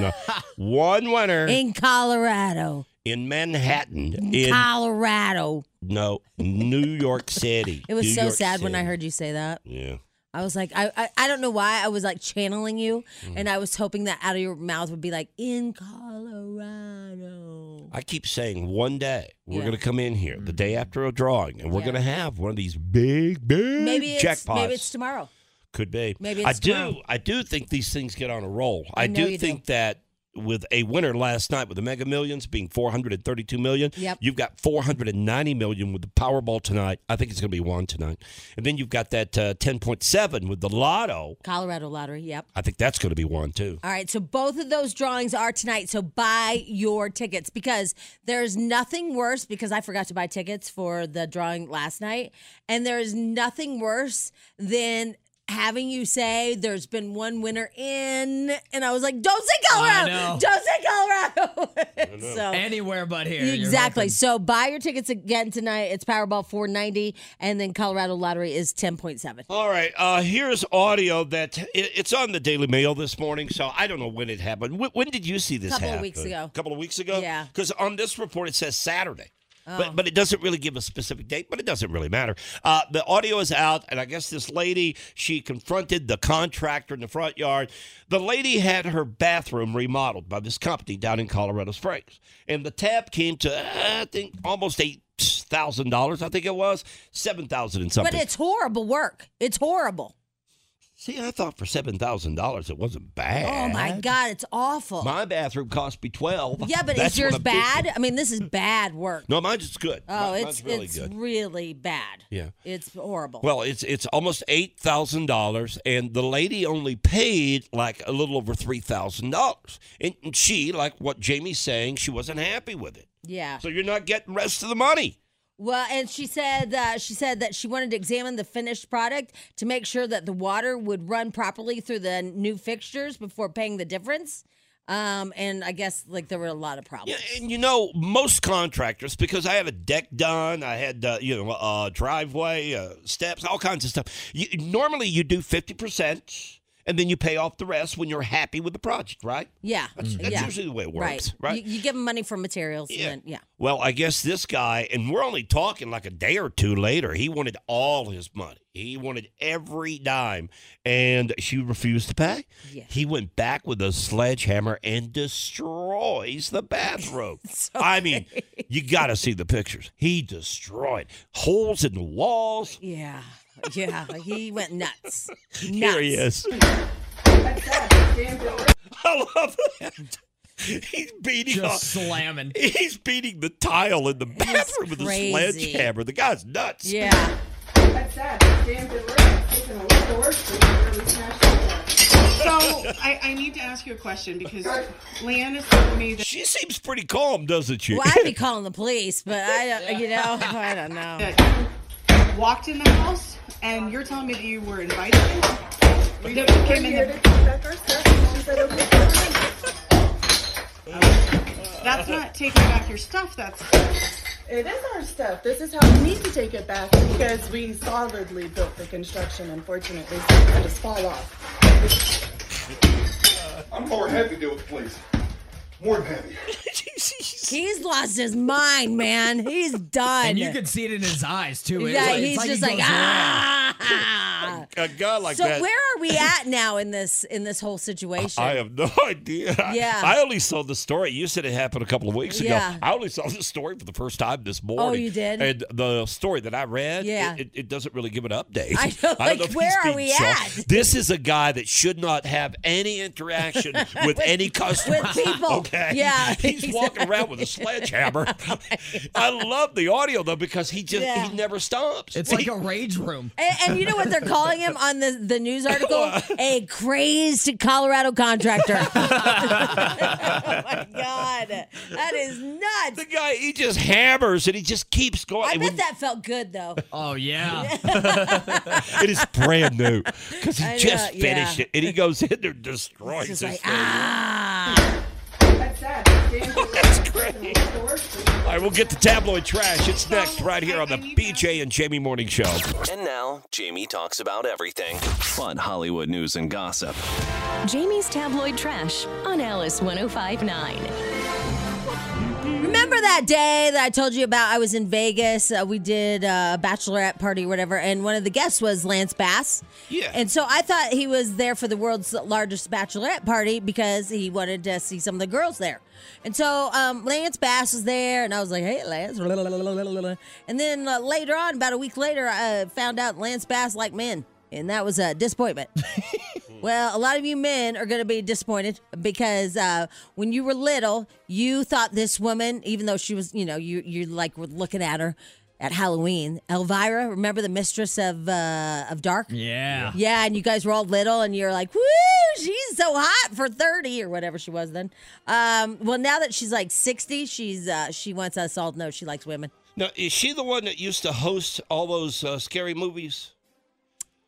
One winner In Colorado. in Manhattan. Colorado. No, New York City. It was New so York sad when I City. heard you say that. Yeah. I was like, I don't know why. I was like channeling you, Mm. and I was hoping that out of your mouth would be like, in Colorado. I keep saying one day we're Yeah. going to come in here the day after a drawing, and we're Yeah. going to have one of these big Maybe jackpots. it's tomorrow. Could be. Maybe it's tomorrow. I do think these things get on a roll. I know do you think that with a winner last night with the Mega Millions being $432 million, Yep. you've got $490 million with the Powerball tonight. I think it's going to be one tonight. And then you've got that 10.7 with the Lotto. Colorado lottery, yep. I think that's going to be one too. All right, so both of those drawings are tonight. So buy your tickets because there's nothing worse, because I forgot to buy tickets for the drawing last night, and there's nothing worse than having you say there's been one winner in, and I was like, don't say Colorado. Don't say Colorado. So anywhere but here. Exactly. So buy your tickets again tonight. It's Powerball 490, and then Colorado Lottery is 10.7. All right. Here's audio that it's on the Daily Mail this morning, so I don't know when it happened. When did you see this happen? A couple of weeks ago. Yeah. Because on this report, it says Saturday. But it doesn't really give a specific date, but it doesn't really matter. The audio is out, and I guess this lady, she confronted the contractor in the front yard. The lady had her bathroom remodeled by this company down in Colorado Springs. And the tab came to, I think, almost $8,000, I think it was. $7,000 and something. But it's horrible work. It's horrible. See, I thought for $7,000 it wasn't bad. Oh, my God, it's awful. My bathroom cost me $12,000. Yeah, but is yours bad? I mean, this is bad work. No, mine's just good. Oh, mine's really it's good. really bad. Yeah. It's horrible. Well, it's almost $8,000, and the lady only paid like a little over $3,000. And she, like what Jamie's saying, she wasn't happy with it. Yeah. So you're not getting the rest of the money. Well, and she said that she wanted to examine the finished product to make sure that the water would run properly through the new fixtures before paying the difference. And I guess like there were a lot of problems. Yeah, and most contractors, because I had a deck done, I had driveway, steps, all kinds of stuff. Normally you do 50%. And then you pay off the rest when you're happy with the project, right? Yeah. That's usually the way it works, right? You give them money for materials. Yeah. And then, Well, I guess this guy, and we're only talking like a day or two later, he wanted all his money. He wanted every dime, and she refused to pay. Yeah. He went back with a sledgehammer and destroys the bathroom. I mean, you got to see the pictures. He destroyed holes in the walls. Yeah, he went nuts. Here he is. I love that. He's beating slamming. He's beating the tile in the bathroom with a sledgehammer. The guy's nuts. Yeah. That's sad. Damn good work. It's taken a lot of work to really smash it. So I need to ask you a question because Leanne is telling me that she seems pretty calm, doesn't she? Well, I'd be calling the police, but I don't know. That you walked in the house and you're telling me that you were invited in? That came in That's not taking back your stuff. It is our stuff. This is how we need to take it back because we solidly built the construction, unfortunately, so it could just fall off. I'm more than happy to deal with the police. More than happy. He's lost his mind, man. He's done. And you can see it in his eyes, too. Yeah, he's just like, A guy like so that. So where are we at now in this whole situation? I have no idea. Yeah. I only saw the story. You said it happened a couple of weeks ago. Yeah. I only saw the story for the first time this morning. Oh, you did? And the story that I read, yeah. it doesn't really give an update. I know, I don't know if where he's are we being at? This is a guy that should not have any interaction with any customer. With people. Okay. Yeah. He's walking around with a sledgehammer. I love the audio, though, because he never stops. It's like a rage room. And you know what they're calling him on the news article? A crazed Colorado contractor. Oh, my God. That is nuts. The guy, he just hammers and he just keeps going. I bet that felt good, though. Oh, yeah. It is brand new because he just finished it. And he goes in there and destroys just this thing. That's sad. That's great. All right, we'll get to tabloid trash. It's next right here on the BJ and Jamie Morning Show. And now, Jamie talks about everything. Fun Hollywood news and gossip. Jamie's tabloid trash on Alice 105.9. Remember that day that I told you about? I was in Vegas. We did a bachelorette party or whatever, and one of the guests was Lance Bass. Yeah. And so I thought he was there for the world's largest bachelorette party because he wanted to see some of the girls there. And so Lance Bass was there, and I was like, hey, Lance. And then later on, about a week later, I found out Lance Bass liked men, and that was a disappointment. Well, a lot of you men are going to be disappointed because when you were little, you thought this woman, even though she was, you like were looking at her at Halloween. Elvira, remember the mistress of Dark? Yeah. Yeah, and you guys were all little, and you're like, woo, she's so hot for 30 or whatever she was then. Well, now that she's like 60, she wants us all to know she likes women. Now, is she the one that used to host all those scary movies?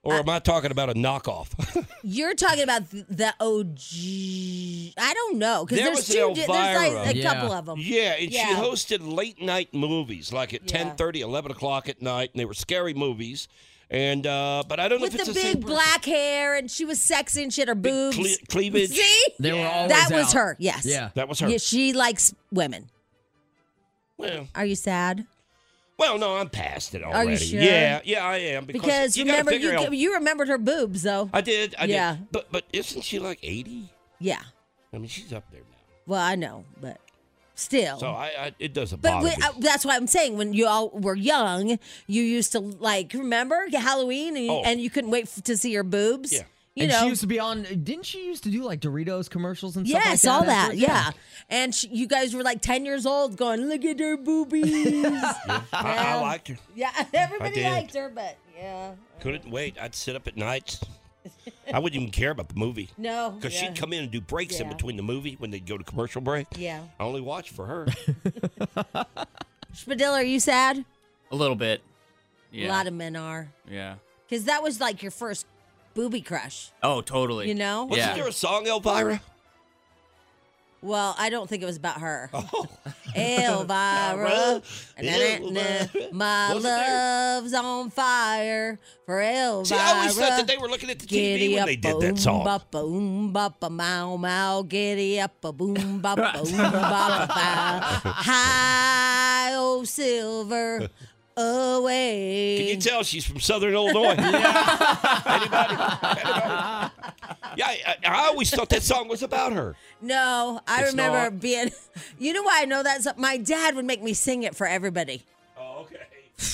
Or am I talking about a knockoff? You're talking about the OG. I don't know because There there's was two. There's Elvira. like a couple of them. Yeah, and she hosted late night movies, like at 10:30, 11 o'clock at night, and they were scary movies. And but I don't know With if it's the the same big black hair, and she was sexy, and she had her boobs. cleavage. See, They were always that was out. her. Yes, That was her. Yeah, she likes women. Well, Are you sad? no, I'm past it Are already. you sure? Yeah, I am. Because you gotta remember, figure out- you remembered her boobs, though. I did. Yeah. But isn't she like 80? Yeah. I mean, she's up there now. Well, I know, but still. So it doesn't But bother me. that's why I'm saying when you all were young, you used to remember Halloween and you couldn't wait to see her boobs. Yeah. You And know. she used to be on. Didn't she used to do like Doritos commercials and stuff like that? Yes, all that. afterwards? Yeah. And you guys were like 10 years old going, look at her boobies. I liked her. Yeah, everybody did. liked her, but yeah. Couldn't wait. I'd sit up at nights. I wouldn't even care about the movie. No. Because yeah. she'd come in and do breaks in Yeah. between the movie when they'd go to commercial break. Yeah. I only watched for her. Spadilla, are you sad? A little bit. Yeah. A lot of men are. Yeah. Because that was like your first booby crush, Oh, totally. you know? Wasn't there a song, Elvira? Well, I don't think it was about her. Oh. Elvira. Elvira. My Wasn't there? love's on fire for Elvira. See, I always thought that they were looking at the TV when they did that song. Bop, boom, bop, a mow, mow, giddy up, a boom, bop, boom, bop, a bow. High, oh, silver, away. Can you tell she's from Southern Illinois? Anybody? Yeah, I always thought that song was about her. No, I It's remember not. being. You know why I know that? My dad would make me sing it for everybody. Oh, okay.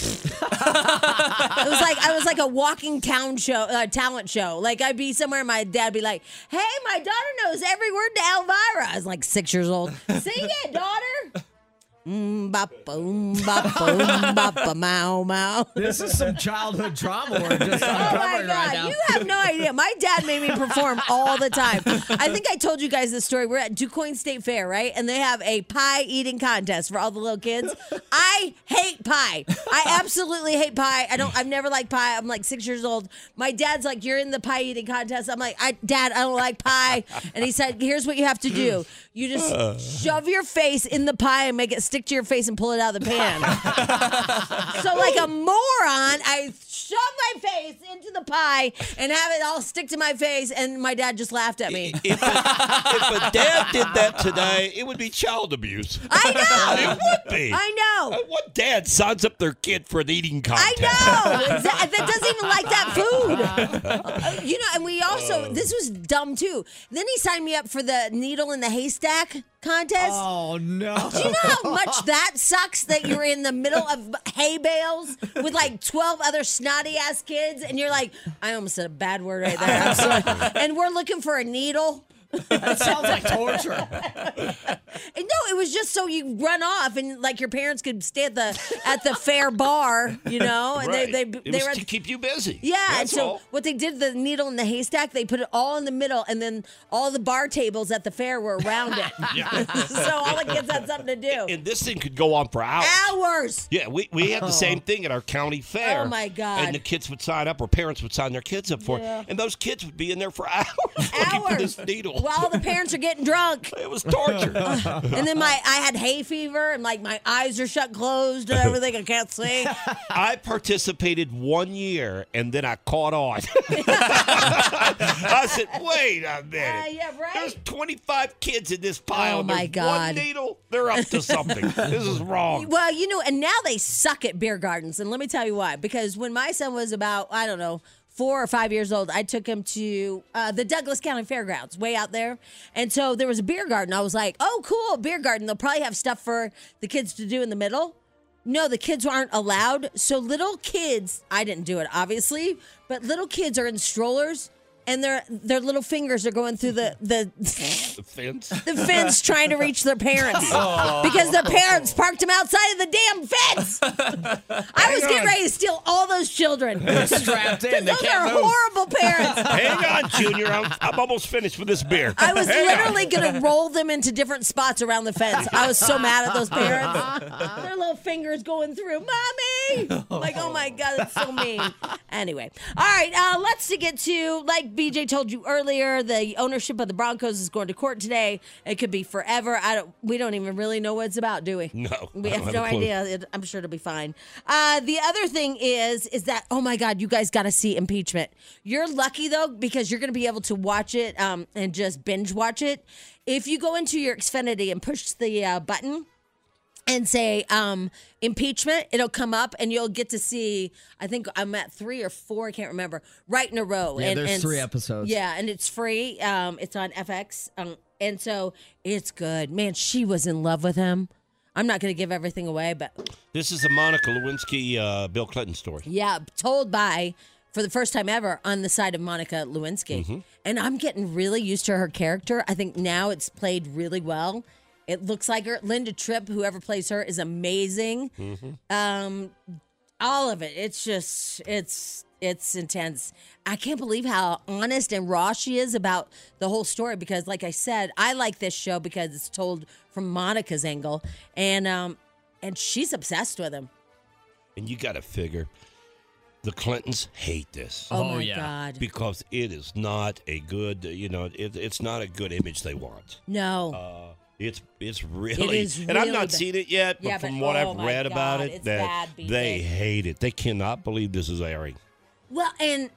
I was like a walking talent show. Like I'd be somewhere, and my dad'd be like, "Hey, my daughter knows every word to Elvira." I was like 6 years old. Sing it, daughter. Bop, boom, bop, a mow, mow. This is some childhood trauma we're just Oh my uncovering God, right now. you have no idea. My dad made me perform all the time. I think I told you guys this story. We're at DuQuoin State Fair, right? And they have a pie eating contest for all the little kids. I hate pie. I absolutely hate pie. I've never liked pie. I'm like 6 years old. My dad's like, "You're in the pie eating contest." I'm like, "Dad, I don't like pie." And he said, "Here's what you have to do. You just shove your face in the pie and make it stick to your face and pull it out of the pan." So like a moron, I shove my face into the pie and have it all stick to my face, and my dad just laughed at me. If a dad did that today, it would be child abuse. I know. It would be. I know. What dad signs up their kid for an eating contest? I know. That doesn't even like that food. And we also, this was dumb too. Then he signed me up for the needle in the haystack contest. Oh no! Do you know how much that sucks that you're in the middle of hay bales with like 12 other snotty ass kids, and you're like, I almost said a bad word right there. I'm sorry. And we're looking for a needle. That sounds like torture. And no, it was just so you run off and like your parents could stay at the fair bar, you know, and Right. they It was were to keep you busy. yeah, and That's so all. what they did, the needle in the haystack, they put it all in the middle, and then all the bar tables at the fair were around it. So all the kids had something to do. And this thing could go on for hours. Hours. Yeah, we had the same thing at our county fair. Oh, my God. And the kids would sign up, or parents would sign their kids up for Yeah. it. And those kids would be in there for hours looking for this needle. While the parents are getting drunk. It was torture. And then I had hay fever, and like my eyes are shut closed and everything. I can't see. I participated 1 year, and then I caught on. I said, wait a minute. Yeah, right? There's 25 kids in this pile. Oh, my There's God. one needle. They're up to something. This is wrong. Well, and now they suck at beer gardens. And let me tell you why. Because when my son was about, 4 or 5 years old, I took him to the Douglas County Fairgrounds, way out there. And so there was a beer garden. I was like, oh, cool, beer garden. They'll probably have stuff for the kids to do in the middle. No, the kids aren't allowed. So little kids, I didn't do it, obviously, but little kids are in strollers and their little fingers are going through the fence. The fence trying to reach their parents because their parents parked them outside of the damn fence. I was getting ready to steal all those children. They're strapped in. They Those can't are move. horrible parents. Hang on, Junior. I'm almost finished with this beer. I was Hang on. literally going to roll them into different spots around the fence. I was so mad at those parents. Their little fingers going through. Mommy! Like, oh my God, that's so mean. Anyway. All right, let's get to, like BJ told you earlier, the ownership of the Broncos is going to court today. It could be forever. We don't even really know what it's about, do we? No. We I have don't no have a clue. idea. I'm sure it'll be fine. The other thing is that, oh my God, you guys got to see impeachment. You're lucky, though, because you're going to be able to watch it and just binge watch it. If you go into your Xfinity and push the button and say impeachment, it'll come up and you'll get to see, I think I'm at 3 or 4, I can't remember, right in a row. Yeah, and, there's and 3 episodes. Yeah, and it's free. It's on FX. And so it's good. Man, she was in love with him. I'm not going to give everything away, but This is a Monica Lewinsky, Bill Clinton story. yeah, told by, for the first time ever, on the side of Monica Lewinsky. Mm-hmm. And I'm getting really used to her character. I think now it's played really well. It looks like her. Linda Tripp, whoever plays her, is amazing. Mm-hmm. All of it. It's just, it's intense. I can't believe how honest and raw she is about the whole story because, like I said, I like this show because it's told from Monica's angle. And she's obsessed with him. And you got to figure, the Clintons hate this. Oh my God. Because it is not a good, it's not a good image they want. No. It's really, It is and I've really not bad. seen it yet, but Yeah, from but what oh I've my read about God, it, it's that bad, BJ. they hate it. They cannot believe this is airing. Well, and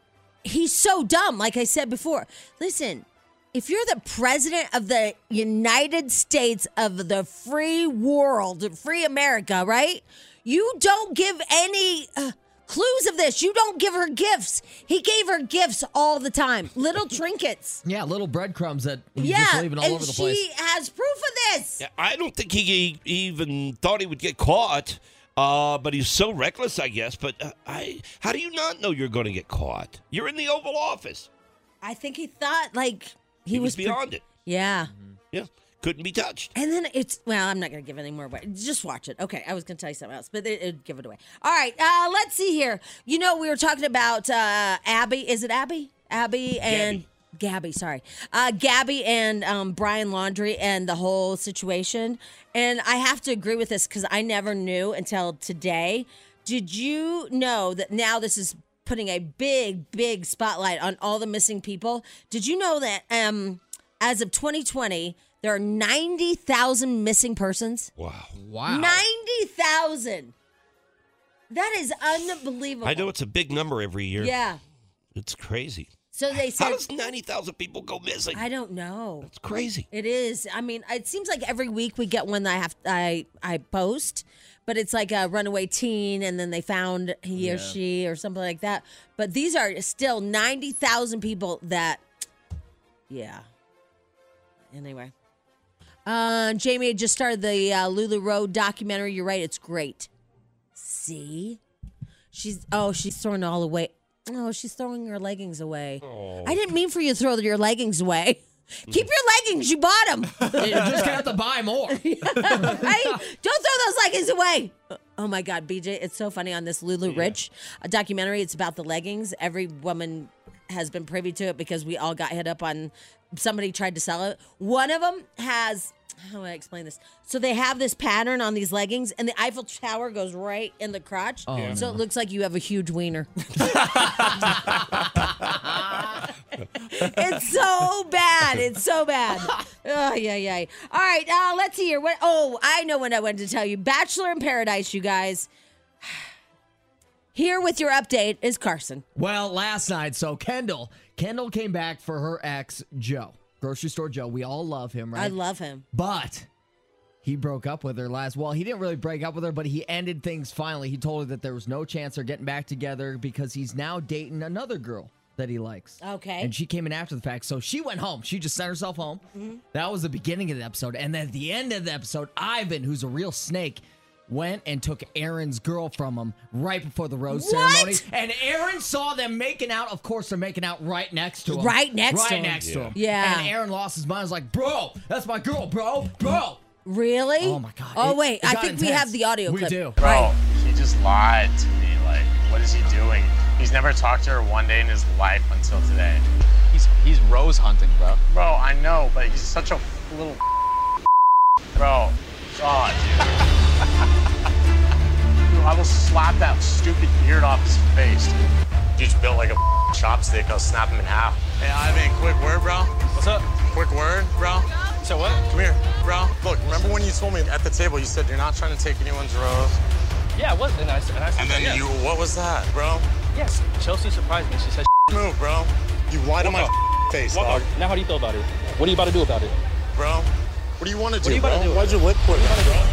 he's so dumb, like I said before. Listen, if you're the president of the United States of the free world, free America, right? You don't give any clues of this. You don't give her gifts. He gave her gifts all the time. Little trinkets. Yeah, little breadcrumbs that he's just leaving all and over the place. she has proof of this. Yeah, I don't think he even thought he would get caught, but he's so reckless, I guess. But how do you not know you're going to get caught? You're in the Oval Office. I think he thought, like, he was beyond it. Yeah. Yeah, couldn't be touched. And then I'm not going to give any more away. Just watch it. Okay, I was going to tell you something else, but it'd give it away. All right, let's see here. We were talking about Abby. Is it Abby? Abby and Gabby, sorry. Gabby and Brian Laundrie and the whole situation. And I have to agree with this because I never knew until today. Did you know that now this is putting a big, big spotlight on all the missing people? Did you know that as of 2020, there are 90,000 missing persons? Wow. 90,000. That is unbelievable. I know it's a big number every year. Yeah. It's crazy. So they said, How does 90,000 people go missing? I don't know. It's crazy. It is. I mean, it seems like every week we get one that I post, but it's like a runaway teen, and then they found he or she or something like that. But these are still 90,000 people that, yeah. Anyway. Jamie had just started the Lulu Road documentary. You're right. It's great. See? She's throwing it all away. Oh, she's throwing her leggings away. Oh. I didn't mean for you to throw your leggings away. Keep your leggings. You bought them. You just have to buy more. Right? Don't throw those leggings away. Oh, my God, BJ. It's so funny on this Lulu Rich documentary. It's about the leggings. Every woman has been privy to it because we all got hit up on somebody tried to sell it. One of them has... How do I explain this? So they have this pattern on these leggings, and the Eiffel Tower goes right in the crotch. Oh, so it looks like you have a huge wiener. It's so bad. It's so bad. Oh, yeah. All right, let's see here. I know what I wanted to tell you. Bachelor in Paradise, you guys. Here with your update is Carson. Well, last night, so Kendall came back for her ex, Joe. Grocery store Joe. We all love him, right? I love him. But he broke up with her he didn't really break up with her, but he ended things finally. He told her that there was no chance they're getting back together because he's now dating another girl that he likes. Okay. And she came in after the fact. So she went home. She just sent herself home. Mm-hmm. That was the beginning of the episode. And then at the end of the episode, Ivan, who's a real snake, went and took Aaron's girl from him right before the rose ceremony. And Aaron saw them making out. Of course, they're making out right next to him. Right next to him. Yeah. And Aaron lost his mind. He was like, bro, that's my girl, bro. Really? Oh, my God. Oh, wait. I think we have the audio clip. We do. Bro, he just lied to me. Like, what is he doing? He's never talked to her one day in his life until today. He's rose hunting, bro. Bro, I know, but he's such a little bro. God, dude. I will slap that stupid beard off his face, dude. You just built like a chopstick. I'll snap him in half. Hey, Ivan, quick word, bro. What's up? Quick word, bro. So what? Come here, bro. Look, remember when you told me at the table, you said you're not trying to take anyone's rose? Yeah, what? And I said, then yeah. what was that, bro? Yes, Chelsea surprised me. She said, move, bro. You lied to my face, dog. Now how do you feel about it? What are you about to do about it? Bro, what do you want to do, you about bro? to do? Why'd your lip quit, bro?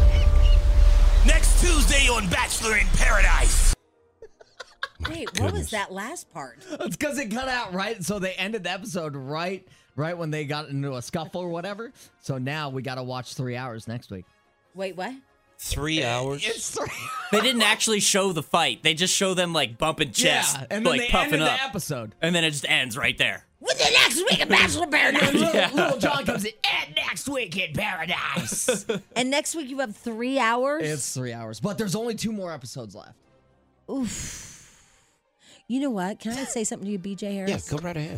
Next Tuesday on Bachelor in Paradise. Wait, what was that last part? It's because it cut out right, so they ended the episode right when they got into a scuffle or whatever. So now we got to watch 3 hours next week. Wait, what? 3 hours? It's 3 They didn't actually show the fight. They just show them like bumping chests, Yeah, and then like they puffing ended up. the episode. And then it just ends right there. With the next week in Bachelor in Paradise. Little John comes in, and next week in Paradise. And next week you have 3 hours? It's 3 hours, but there's only 2 more episodes left. Oof. You know what? Can I say something to you, BJ Harris? Yeah, go right ahead.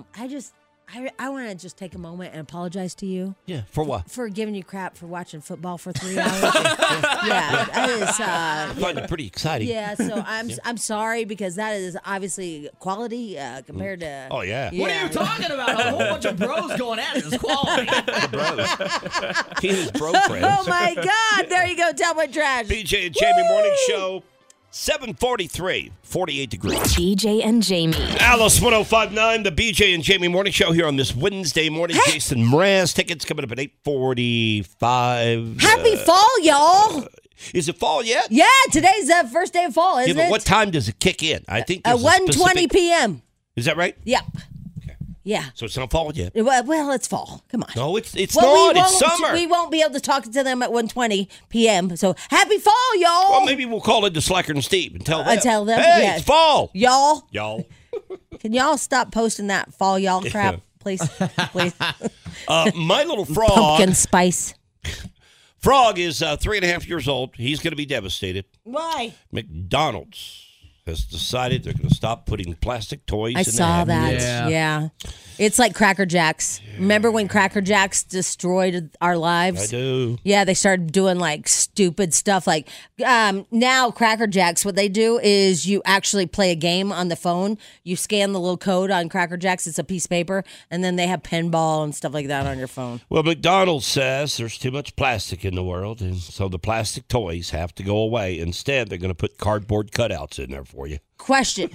I want to just take a moment and apologize to you. Yeah, for what? For giving you crap for watching football for 3 hours. Yeah, that is. I find it pretty exciting. Yeah, so I'm sorry because that is obviously quality compared to. Oh yeah. What are you talking about? A whole bunch of bros going at it is quality. The bros. He and his bro friends. Oh my God! There you go, Cowboy Trash. BJ and Jamie Morning Show. 7:43, 48 degrees. BJ and Jamie. Alice 105.9, the BJ and Jamie Morning Show here on this Wednesday morning. Hey. Jason Mraz, tickets coming up at 8:45. Happy fall, y'all! Is it fall yet? Yeah, today's the first day of fall, isn't Yeah, but it? what time does it kick in? I think At there's a 1:20 specific- p.m. Is that right? Yep. Yeah. So it's not fall yet. Well, it's fall. Come on. No, it's Well, not. It's summer. We won't be able to talk to them at 1:20 p.m. So happy fall, y'all. Well, maybe we'll call into Slacker and Steve and tell them. Tell them. Hey, yeah. it's fall. Y'all. Y'all. Can y'all stop posting that fall y'all crap, please? Please. My little frog. Pumpkin spice. Frog is 3.5 years old. He's going to be devastated. Why? McDonald's has decided they're going to stop putting plastic toys in I the saw Happy that. Meals. Yeah. It's like Cracker Jacks. Remember when Cracker Jacks destroyed our lives? I do. Yeah, they started doing like stupid stuff. Like now, Cracker Jacks, what they do is you actually play a game on the phone. You scan the little code on Cracker Jacks. It's a piece of paper, and then they have pinball and stuff like that on your phone. Well, McDonald's says there's too much plastic in the world, and so the plastic toys have to go away. Instead, they're going to put cardboard cutouts in there for you. Question.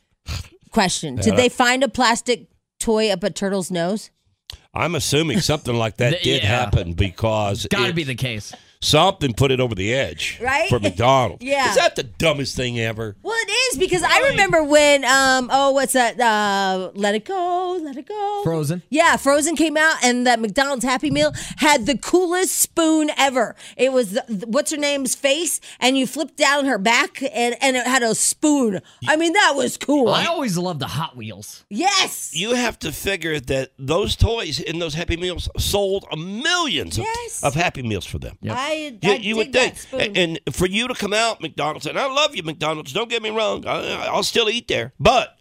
Did they find a plastic toy up a turtle's nose? I'm assuming something like that did happen because Got to be the case. Something put it over the edge Right? for McDonald's. Yeah. Is that the dumbest thing ever? Well, it is because I remember when, what's that? Let It Go, Let It Go. Frozen? Yeah, Frozen came out, and that McDonald's Happy Meal had the coolest spoon ever. It was, what's her name's face, and you flipped down her back, and it had a spoon. I mean, that was cool. I always loved the Hot Wheels. Yes. You have to figure that those toys in those Happy Meals sold millions of Happy Meals for them. I You would think. And for you to come out, McDonald's, and I love you, McDonald's, don't get me wrong, I'll still eat there. But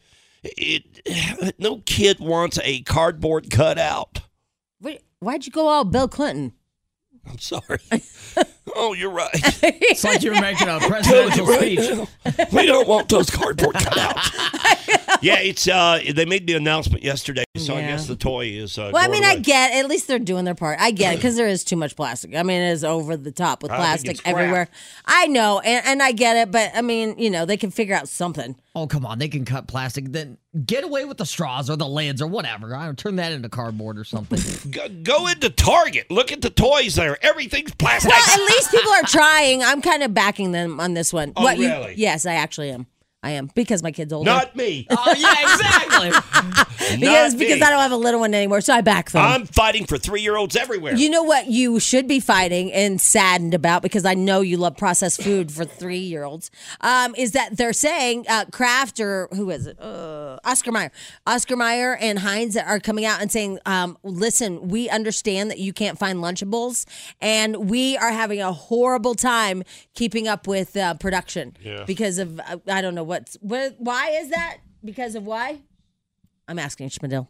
no kid wants a cardboard cutout. Wait, why'd you go all Bill Clinton? I'm sorry. Oh, you're right. It's like you're making a presidential speech. We don't want those cardboard cutouts. Yeah, it's they made the announcement yesterday, so I guess the toy is. Well, I mean, I get at least they're doing their part. I get it because there is too much plastic. I mean, it is over the top with I think plastic it's crap. everywhere. I know, and I get it, but I mean, they can figure out something. Oh, come on. They can cut plastic. Then get away with the straws or the lids or whatever. I don't turn that into cardboard or something. Go into Target. Look at the toys there. Everything's plastic. Well, at least people are trying. I'm kind of backing them on this one. Oh, really? Yes, I actually am. I am, because my kid's older. Not me. Oh, yeah, exactly. because I don't have a little one anymore, so I back them. I'm fighting for 3-year-olds everywhere. You know what you should be fighting and saddened about, because I know you love processed food for 3-year-olds, is that they're saying Kraft, or who is it? Oscar Mayer and Heinz are coming out and saying, listen, we understand that you can't find Lunchables, and we are having a horrible time keeping up with production because of, I don't know why is that? Because of why? I'm asking Schmidl.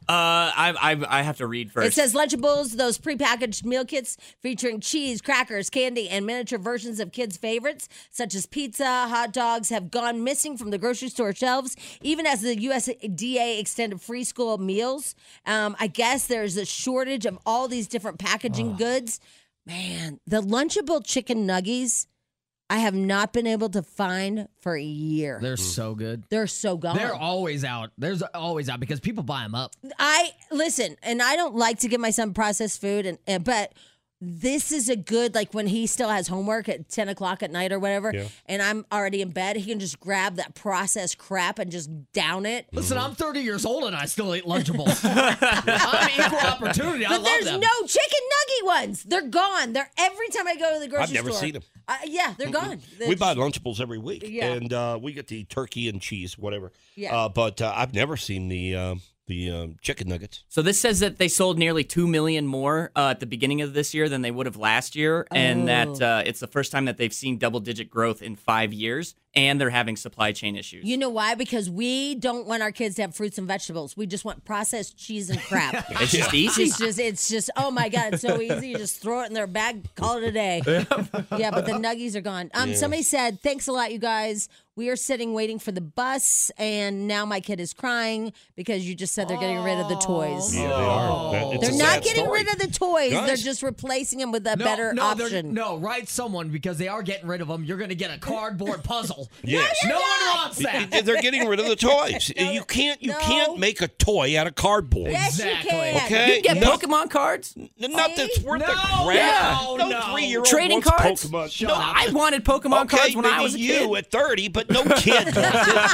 I have to read first. It says Lunchables, those prepackaged meal kits featuring cheese, crackers, candy, and miniature versions of kids' favorites, such as pizza, hot dogs, have gone missing from the grocery store shelves, even as the USDA extended free school meals. I guess there's a shortage of all these different packaging goods. Man, the Lunchable chicken nuggies, I have not been able to find for a year. They're so good. They're so gone. They're always out. There's always out because people buy them up. Listen, and I don't like to give my son processed food, but this is a good, like when he still has homework at 10 o'clock at night or whatever, and I'm already in bed, he can just grab that processed crap and just down it. Listen, I'm 30 years old and I still eat Lunchables. I'm equal opportunity. I love them. But there's no chicken nugget ones. They're gone. They're every time I go to the grocery store. I've never seen them. Yeah, they're gone. We buy Lunchables every week, Yeah. and we get the turkey and cheese, whatever. Yeah. But I've never seen the chicken nuggets. So this says that they sold nearly 2 million more at the beginning of this year than they would have last year, and that it's the first time that they've seen double-digit growth in 5 years, and they're having supply chain issues. You know why? Because we don't want our kids to have fruits and vegetables. We just want processed cheese and crap. It's just easy. It's just, oh my God, it's so easy. You just throw it in their bag, call it a day. Yeah, but the nuggies are gone. Somebody said, thanks a lot, you guys. We are sitting waiting for the bus, and now my kid is crying because you just said they're getting rid of the toys. Yeah, they are. They're not getting rid of the toys. Guys. They're just replacing them with a better option. No, write someone because they are getting rid of them. You're going to get a cardboard puzzle. Yes. No one wants that. They're getting rid of the toys. You can't make a toy out of cardboard. Yes, Exactly. you can. Okay? You can get Pokemon cards. Not that's worth No, the crap. no. 3-year-old Trading wants cards. Pokemon. No, I wanted Pokemon cards when I was a maybe kid. you at 30, but no kid. We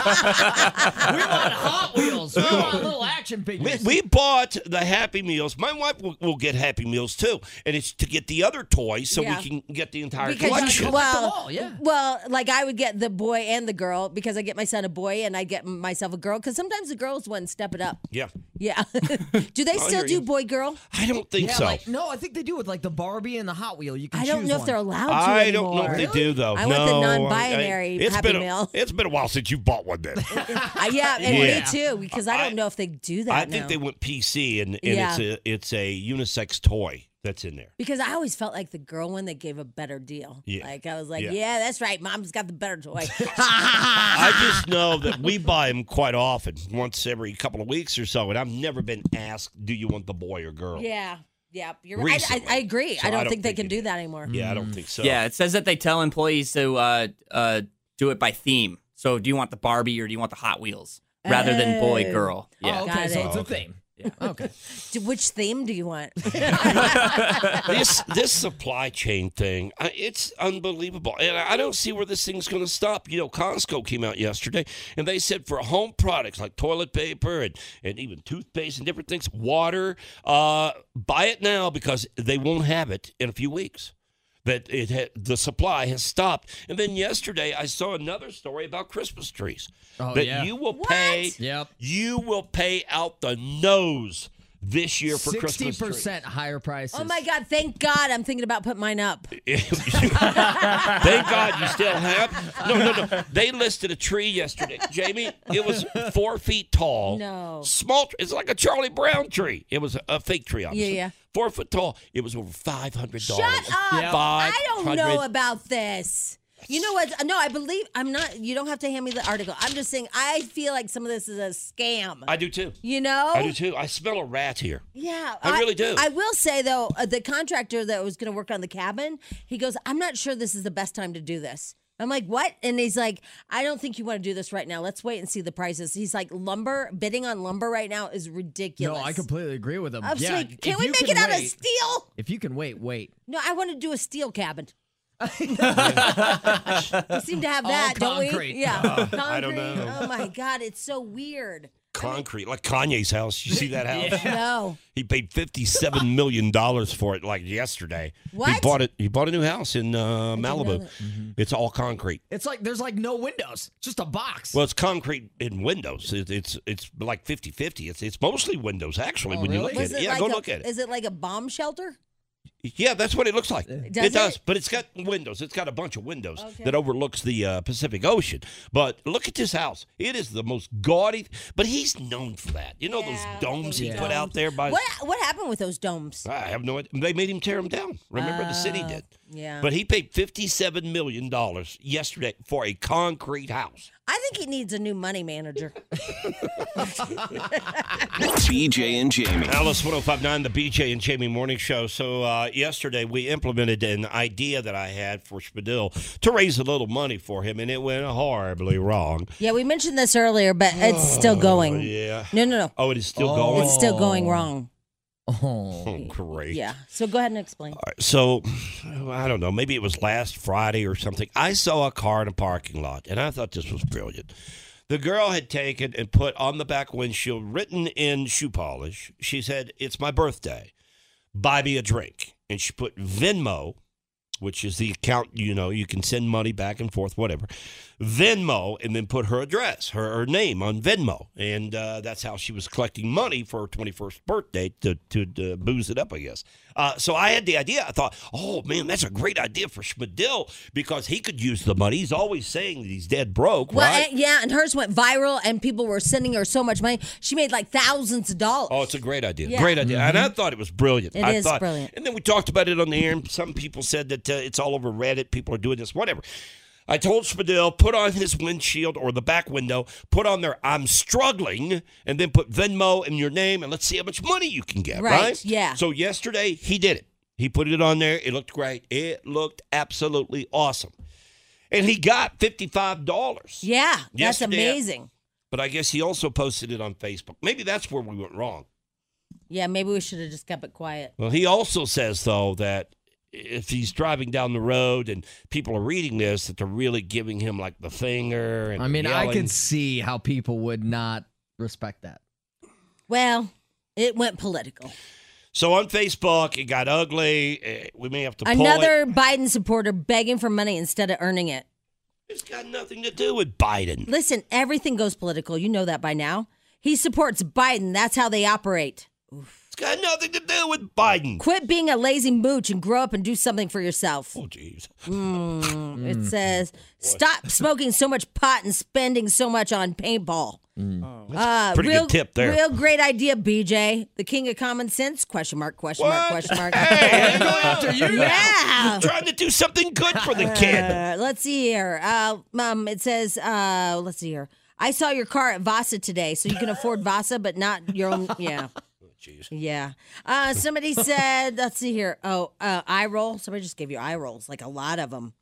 want Hot Wheels. We want little action figures. We bought the Happy Meals. My wife will get Happy Meals too, and it's to get the other toys so we can get the entire collection. Well, like I would get the boy and the girl because I get my son a boy and I get myself a girl because sometimes the girls one step it up. Yeah. Yeah. Do they still do boy girl? I don't think so. No, I think they do with like the Barbie and the Hot Wheel. You can I don't choose know one. if they're allowed to I anymore. don't know if they do though. I want the non-binary Happy Meal. It's been a while since you bought one then. Yeah, and me too, because I don't know if they do that I now. think they went PC, and Yeah. it's a unisex toy that's in there. Because I always felt like the girl one, they gave a better deal. Yeah. Like, I was like, Yeah. yeah, that's right. Mom's got the better toy. I just know that we buy them quite often, once every couple of weeks or so, and I've never been asked, do you want the boy or girl? Yeah. Yeah. You're right. I agree. So I don't think they can do that anymore. Yeah, I don't think so. Yeah, it says that they tell employees to do it by theme. So do you want the Barbie or do you want the Hot Wheels rather than boy, girl? Yeah. Oh, okay, so it's a theme. Yeah. Okay. Which theme do you want? This supply chain thing, it's unbelievable. And I don't see where this thing's going to stop. You know, Costco came out yesterday, and they said for home products like toilet paper and even toothpaste and different things, water, buy it now because they won't have it in a few weeks. That the supply has stopped. And then yesterday I saw another story about Christmas trees. Oh, that yeah. you will What? pay. Yep. You will pay out the nose this year for Christmas trees. 60% higher prices. Oh, my God. Thank God I'm thinking about putting mine up. Thank God you still have. No. They listed a tree yesterday, Jamie. It was 4 feet tall. No. Small. It's like a Charlie Brown tree. It was a fake tree, obviously. Yeah. 4 foot tall. It was over $500. Shut up. Yep. I don't know $500. about this. You know what? No, I believe I'm not. You don't have to hand me the article. I'm just saying I feel like some of this is a scam. I do too. You know? I do too. I smell a rat here. Yeah. I really do. I will say, though, the contractor that was going to work on the cabin, he goes, I'm not sure this is the best time to do this. I'm like, what? And he's like, I don't think you want to do this right now. Let's wait and see the prices. He's like, bidding on lumber right now is ridiculous. No, I completely agree with him. I was yeah, like, can if we you make can it out of wait- steel? If you can wait. No, I want to do a steel cabin. We seem to have that, don't concrete. we? Yeah. Concrete. I don't know. Oh my God, it's so weird. Concrete, like Kanye's house. You see that house? No. He paid $57 million for it like yesterday. What? He bought a new house in Malibu. Mm-hmm. It's all concrete. It's like there's like no windows, just a box. Well, it's concrete in windows. It's like 50-50. It's mostly windows, actually, when you look at it. Yeah, go look at it. Is it like a bomb shelter? Yeah, that's what it looks like. Does It does, it? but it's got windows. It's got a bunch of windows Okay. that overlooks the Pacific Ocean. But look at this house. It is the most gaudy, but he's known for that. You know those domes he put out there by... What happened with those domes? I have no idea. They made him tear them down. Remember, the city did. Yeah. But he paid $57 million yesterday for a concrete house. I think he needs a new money manager. BJ and Jamie. Alice 105.9, the BJ and Jamie Morning Show. So yesterday we implemented an idea that I had for Spadil to raise a little money for him, and it went horribly wrong. Yeah, we mentioned this earlier, but it's still going. Yeah. No. Oh, it is still going? It's still going wrong. Oh, great. Yeah. So go ahead and explain. All right, so, I don't know, maybe it was last Friday or something. I saw a car in a parking lot, and I thought this was brilliant. The girl had taken and put on the back windshield, written in shoe polish, she said, "It's my birthday. Buy me a drink." And she put Venmo, which is the account, you can send money back and forth, whatever. Venmo, and then put her address, her name on Venmo. And that's how she was collecting money for her 21st birthday to booze it up, I guess. So I had the idea. I thought, oh, man, that's a great idea for Spadil because he could use the money. He's always saying that he's dead broke, right? And hers went viral, and people were sending her so much money. She made like thousands of dollars. Oh, it's a great idea. Yeah. Great idea. And I thought it was brilliant. It is brilliant. And then we talked about it on the air, and some people said that it's all over Reddit. People are doing this, whatever. I told Spadil, put on his windshield or the back window, put on there, "I'm struggling," and then put Venmo and your name, and let's see how much money you can get, right? Yeah. So yesterday, he did it. He put it on there. It looked great. It looked absolutely awesome. And he got $55. Yeah, that's yesterday. amazing. But I guess he also posted it on Facebook. Maybe that's where we went wrong. Yeah, maybe we should have just kept it quiet. Well, he also says, though, that if he's driving down the road and people are reading this, that they're really giving him like the finger. And I mean, yelling. I can see how people would not respect that. Well, it went political. So on Facebook, it got ugly. We may have to pull Another it. Biden supporter begging for money instead of earning it. It's got nothing to do with Biden. Listen, everything goes political. You know that by now. He supports Biden. That's how they operate. It's got nothing to do with Biden. Quit being a lazy mooch and grow up and do something for yourself. Oh, jeez. It says, stop smoking so much pot and spending so much on paintball. Pretty good tip there. Real great idea, BJ. The king of common sense? Question mark. Hey, I'm going after you now. Yeah. You're trying to do something good for the kid. Let's see here. It says, let's see here. I saw your car at Vasa today, so you can afford Vasa, but not your own. Yeah. Jeez. Yeah. Somebody said, let's see here. Eye roll. Somebody just gave you eye rolls, like a lot of them.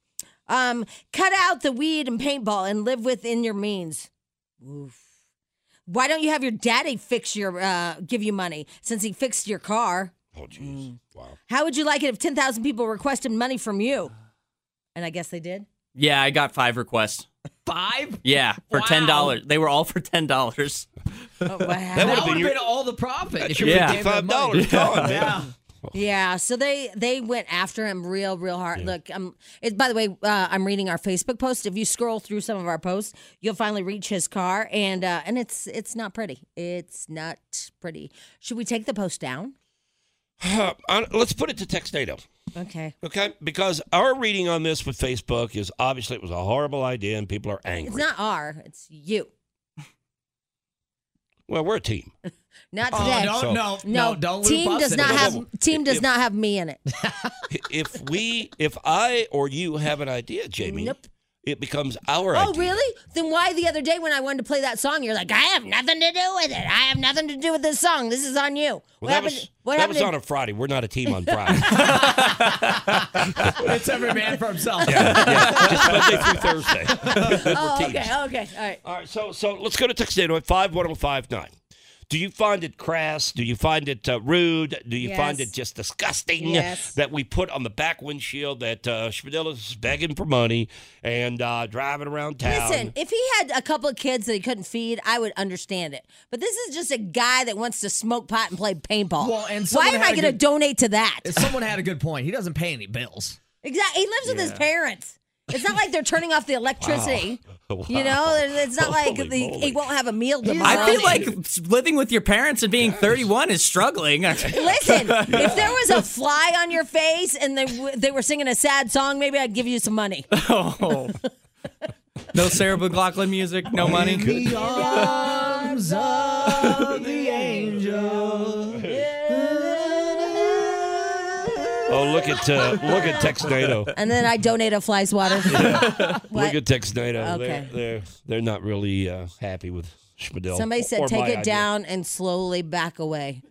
Cut out the weed and paintball and live within your means. Oof. Why don't you have your daddy give you money since he fixed your car? Oh, jeez. Wow. How would you like it if 10,000 people requested money from you? And I guess they did? Yeah, I got 5 requests. 5? Yeah, for $10. They were all for $10. Oh, wow. That would have been all the profit. That's if your you Yeah. gave them $55 money. gone, man. Yeah. Yeah, so they went after him real hard. Look, by the way, I'm reading our Facebook post. If you scroll through some of our posts, you'll finally reach his car, and it's not pretty. It's not pretty. Should we take the post down? Let's put it to Textado. Okay. Okay? Because our reading on this with Facebook is obviously it was a horrible idea and people are angry. It's not it's you. Well, we're a team. Not today. No, don't team loop us does in not it. have team does not have me in it. If I or you have an idea, Jamie, Nope. it becomes our Oh, idea. really? Then why the other day when I wanted to play that song, you're like, I have nothing to do with it. I have nothing to do with this song. This is on you. Well, that was on a Friday. We're not a team on Friday. It's every man for himself. yeah. Just Monday through Thursday. Oh, We're teams. okay. All right. All right, so let's go to Textado at 51059. Do you find it crass? Do you find it rude? Do you find Yes. it just disgusting Yes. that we put on the back windshield that Spadil is begging for money and driving around town? Listen, if he had a couple of kids that he couldn't feed, I would understand it. But this is just a guy that wants to smoke pot and play paintball. Well, and why someone am had I a going to good- donate to that? Someone had a good point. He doesn't pay any bills. Exactly. He lives with his parents. It's not like they're turning off the electricity. Wow. You know, it's not like Holy moly. he won't have a meal tomorrow. I feel like living with your parents and being 31 is struggling. Listen, if there was a fly on your face and they were singing a sad song, maybe I'd give you some money. Oh. No Sarah McLachlan music, no money. In the arms of the angel. Oh, look at Texnado. And then I donate a fly's water. Look at Texnado. Okay. They're not really happy with Spadil. Somebody said or take my it idea. down and slowly back away.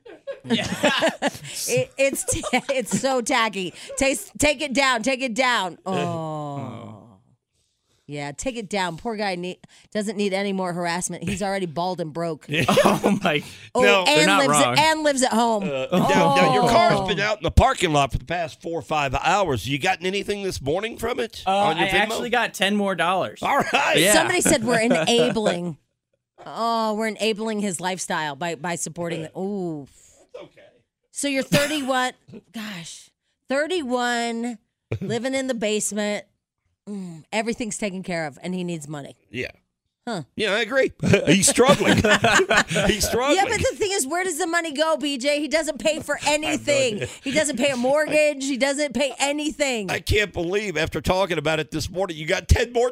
It's so tacky. Take it down. Take it down. Oh. Yeah, take it down. Poor guy doesn't need any more harassment. He's already bald and broke. Oh my! Oh, No, they're not wrong. and lives at home. Now, your car's been out in the parking lot for the past 4 or 5 hours. You gotten anything this morning from it on your I Venmo? actually got $10 more. All right. Yeah. Somebody said we're enabling. Oh, we're enabling his lifestyle by supporting it. Ooh. Okay. So you're 31. Gosh, 31, living in the basement. Everything's taken care of, and he needs money. Yeah. Huh. Yeah, I agree. He's struggling. He's struggling. Yeah, but the thing is, where does the money go, BJ? He doesn't pay for anything. He doesn't pay a mortgage. He doesn't pay anything. I can't believe after talking about it this morning, you got $10 more.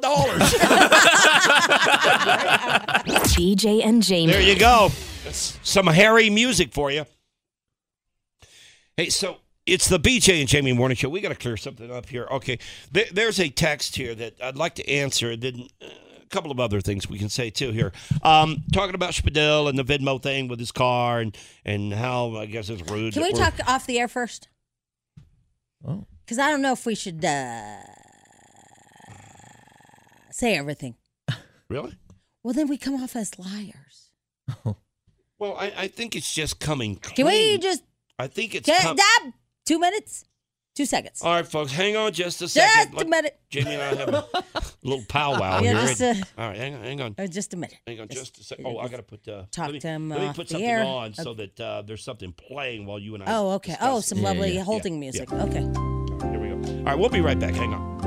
BJ and Jamie. There you go. That's some hairy music for you. Hey, so it's the BJ and Jamie Morning Show. We got to clear something up here. Okay, there's a text here that I'd like to answer. Then a couple of other things we can say too here. Talking about Spadil and the Venmo thing with his car and how I guess it's rude. Can we talk off the air first? Oh. Because I don't know if we should say everything. Really? Well, then we come off as liars. Well, I think it's just coming clean. Can we just... I think it's... 2 minutes? 2 seconds. All right, folks, hang on just a second. Just a minute. Jamie and I have a little powwow Yeah, here. just All right, hang on. Just a minute. Hang on just a second. Oh, I got to put... Talk to him let me off put the something air. on so that there's something playing while you and I Oh, okay. discuss Oh, it. some lovely holding music. yeah. Okay. Here we go. All right, we'll be right back. Hang on.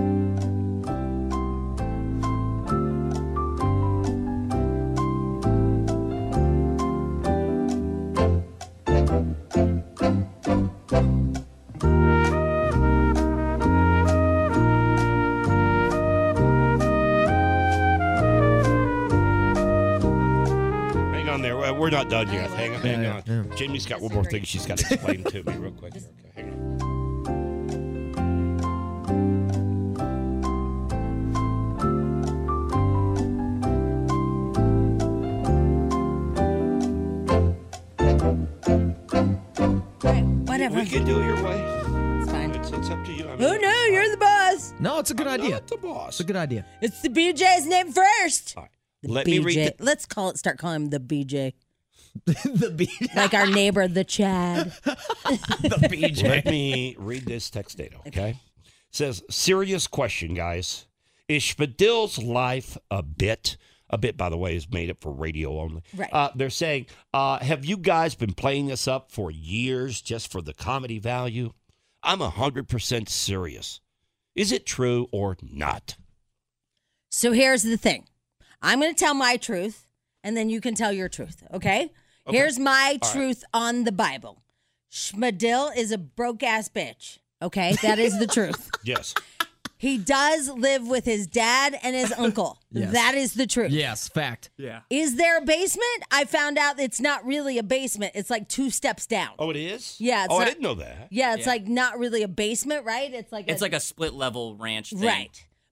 Hang on there. We're not done yet. Hang on. Yeah. Jamie's got one more thing she's got to explain to me real quick. Okay, hang on. Whatever. We can do it your way. It's fine. It's up to you. I mean, Who knew? You're the boss. No, it's a good idea. Not the boss. It's a good idea. It's the BJ's name first. All right. The Let BJ. me read the... Let's start calling him the BJ. The BJ. Like our neighbor, the Chad. The BJ. Let me read this text data, okay? It says, serious question, guys. Is Spadil's life a bit? A bit, by the way, is made up for radio only. Right. They're saying, have you guys been playing this up for years just for the comedy value? I'm 100% serious. Is it true or not? So here's the thing. I'm going to tell my truth, and then you can tell your truth, okay? Here's my truth on the Bible. Spadil is a broke-ass bitch, okay? That is the truth. Yes. He does live with his dad and his uncle. Yes. That is the truth. Yes, fact. Yeah. Is there a basement? I found out it's not really a basement. It's like 2 steps down. Oh, it is? Yeah. It's I not- didn't know that. Yeah, it's like not really a basement, right? It's like It's like a split level ranch thing. right.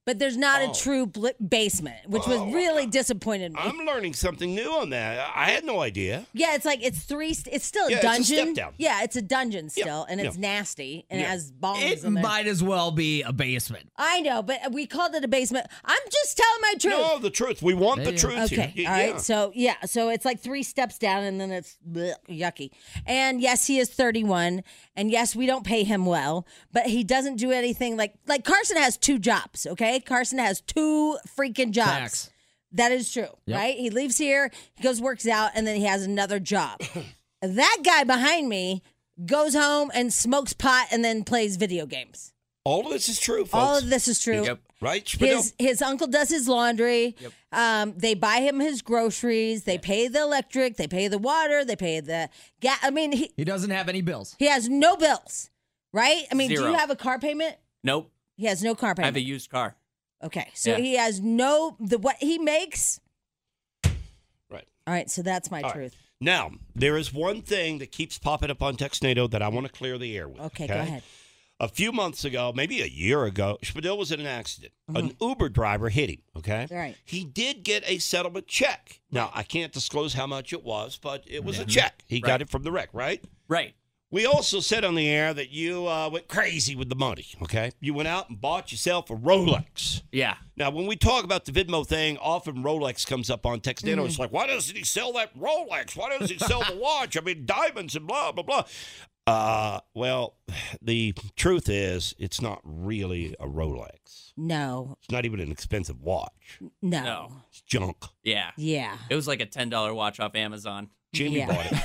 but there's not a true basement, which was really disappointed me. I'm learning something new on that. I had no idea. Yeah, it's like it's still a Yeah, dungeon. it's a step down. Yeah, it's a dungeon still, and it's nasty, and it has bongs in there. It might as well be a basement. I know, but we called it a basement. I'm just telling my truth. No, the truth. We want the truth Okay, here. all right. So it's like 3 steps down, and then it's yucky. And yes, he is 31, and yes, we don't pay him well, but he doesn't do anything like Carson has 2 jobs. Okay, Carson has 2 freaking jobs. Facts. That is true, right? He leaves here, he goes works out, and then he has another job. That guy behind me goes home and smokes pot and then plays video games. All of this is true, folks. All of this is true. Yep. Right? Spadil? His uncle does his laundry. Yep. They buy him his groceries. They pay the electric. They pay the water. They pay the gas. I mean, he doesn't have any bills. He has no bills, right? I mean, 0. do you have a car payment? Nope. He has no car I payment. have a used car. Okay, so he has what he makes. Right. All right, so that's my All truth. right. Now, there is one thing that keeps popping up on Textnado that I want to clear the air with. Okay, go ahead. A few months ago, maybe a year ago, Spadil was in an accident. An Uber driver hit him, okay? Right. He did get a settlement check. Now, I can't disclose how much it was, but it was a check. He got it from the wreck, right? Right. We also said on the air that you went crazy with the money, okay? You went out and bought yourself a Rolex. Yeah. Now, when we talk about the Vidmo thing, often Rolex comes up on Textano. It's like, why doesn't he sell that Rolex? Why doesn't he sell the watch? I mean, diamonds and blah, blah, blah. Well, the truth is, it's not really a Rolex. No. It's not even an expensive watch. No. It's junk. Yeah. Yeah. It was like a $10 watch off Amazon. Jamie bought it.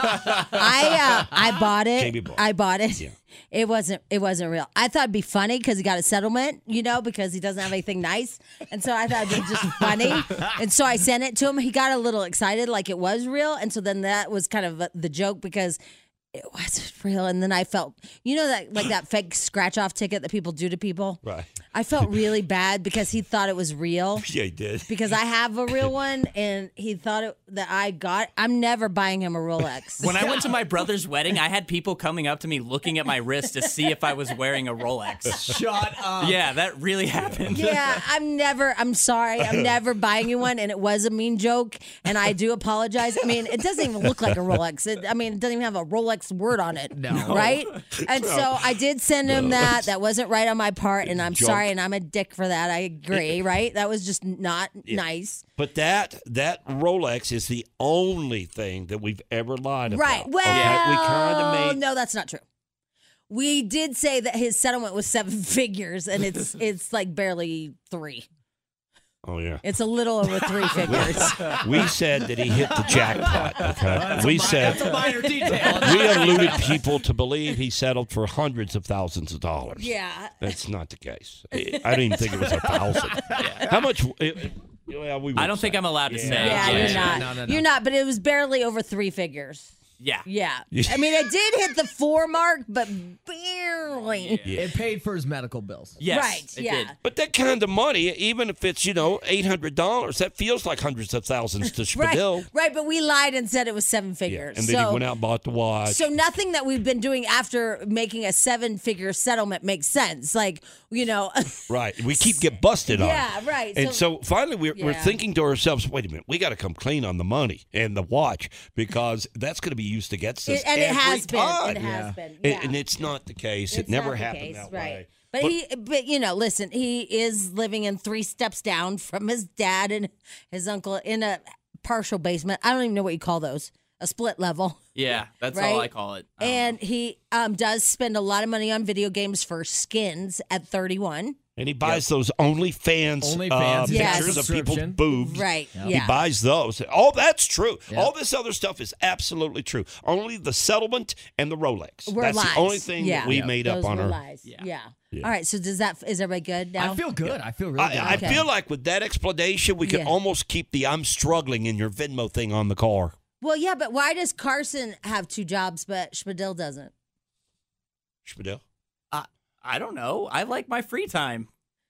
I bought it. Jamie bought it. I bought it. Yeah. It wasn't real. I thought it'd be funny because he got a settlement, because he doesn't have anything nice. And so I thought it'd be just funny. And so I sent it to him. He got a little excited like it was real. And so then that was kind of the joke because it wasn't real. And then I felt, that fake scratch off ticket that people do to people? Right. I felt really bad because he thought it was real. Yeah, he did. Because I have a real one, and he thought that I got. I'm never buying him a Rolex. When I went to my brother's wedding, I had people coming up to me looking at my wrist to see if I was wearing a Rolex. Shut up. Yeah, that really happened. Yeah, I'm sorry. I'm never buying you one, and it was a mean joke, and I do apologize. I mean, it doesn't even look like a Rolex. It doesn't even have a Rolex word on it. No. Right? And so I did send him that. That wasn't right on my part, and I'm Junk. sorry, and I'm a dick for that. I agree, right? That was just not nice. But that Rolex is the only thing that we've ever lied about. Right. Well, okay? We kind of made. no, that's not true. We did say that his settlement was 7 figures, and it's like barely 3. Oh, yeah. It's a little over 3 figures. We said that he hit the jackpot, okay? That's a minor detail. We alluded people to believe he settled for hundreds of thousands of dollars. Yeah. That's not the case. I didn't even think it was 1,000. How much? I don't think I'm allowed to say. Yeah, you're not. No. You're not, but it was barely over 3 figures. Yeah. Yeah. I mean, it did hit the 4 mark, but barely. It paid for his medical bills. Yes, Right, it yeah. did. But that kind of money, even if it's, $800, that feels like hundreds of thousands to Spadil. Right, but we lied and said it was 7 figures. And then he went out and bought the watch. So nothing that we've been doing after making a 7-figure settlement makes sense. Like, Right. We keep getting busted on it. Yeah, right. And so finally we're Yeah. thinking to ourselves, wait a minute, we got to come clean on the money and the watch because that's going to be used against us and it every has time. been. It has been. And- Yeah. And it's not the case. It's it never not the happened case, that right. way. But listen, he is living in 3 steps down from his dad and his uncle in a partial basement. I don't even know what you call those. A split level. Yeah, that's Right? all I call it. And he does spend a lot of money on video games for skins at 31. And he buys those OnlyFans, OnlyFans, Yes. pictures of people's subscription. boobs. Right, He yeah. buys those. All that's true. Yeah. All this other stuff is absolutely true. Only the settlement and the Rolex. Were That's lies. the only thing Yeah. that we made Those up on were our. lies. Yeah. Yeah. All right, so is everybody good now? I feel good. I feel really good. I Okay. feel like with that explanation, we could Yeah. almost keep the I'm struggling in your Venmo thing on the car. Well, yeah, but why does Carson have 2 jobs, but Spadil doesn't? Spadil? I don't know. I like my free time.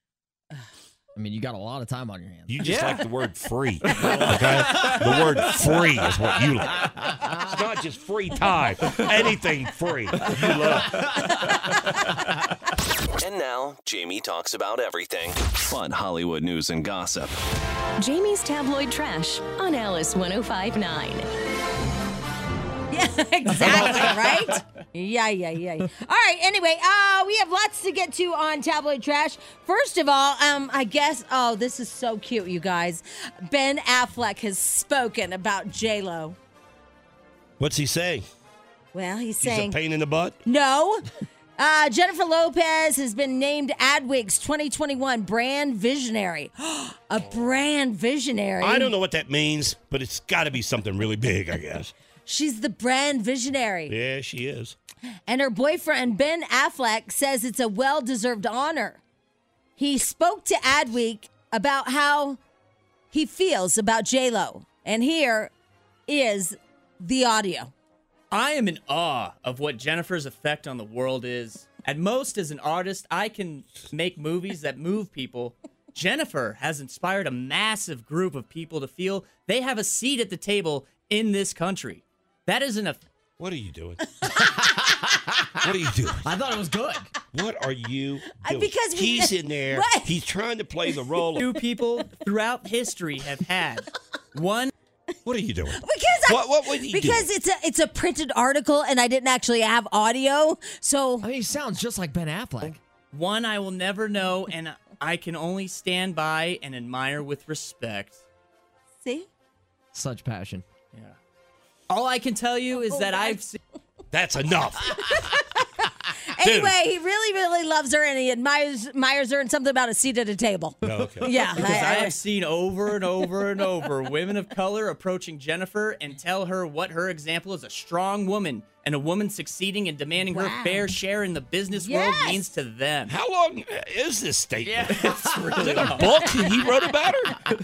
I mean, you got a lot of time on your hands. You just like the word free. Okay? The word free is what you like. It's not just free time. Anything free. You love. And now, Jamie talks about everything. Fun Hollywood news and gossip. Jamie's Tabloid Trash on Alice 105.9. Yeah, exactly, right? Yeah. All right, anyway, we have lots to get to on Tabloid Trash. First of all, I guess, this is so cute, you guys. Ben Affleck has spoken about J-Lo. What's he saying? Well, he's saying... He's a pain in the butt? No. Jennifer Lopez has been named Adweek's 2021 brand visionary. A brand visionary. I don't know what that means, but it's got to be something really big, I guess. She's the brand visionary. Yeah, she is. And her boyfriend, Ben Affleck, says it's a well-deserved honor. He spoke to Adweek about how he feels about J-Lo. And here is the audio. I am in awe of what Jennifer's effect on the world is. At most, as an artist, I can make movies that move people. Jennifer has inspired a massive group of people to feel they have a seat at the table in this country. That is What are you doing? What are you doing? I thought it was good. What are you doing? Because he's in there. What? He's trying to play the role. Two people throughout history have had. One. What are you doing? Because what because it's a printed article and I didn't actually have audio, so I mean, he sounds just like Ben Affleck. One I will never know, and I can only stand by and admire with respect. See? Such passion. Yeah. All I can tell you is that I've seen... That's enough. Anyway, he really, really loves her and he admires her and something about a seat at a table. Oh, okay. Yeah. Because I have seen over and over and over women of color approaching Jennifer and tell her what her example as a strong woman and a woman succeeding and demanding her fair share in the business world means to them. How long is this statement? Yeah, it's really Is it a long. book he wrote about her?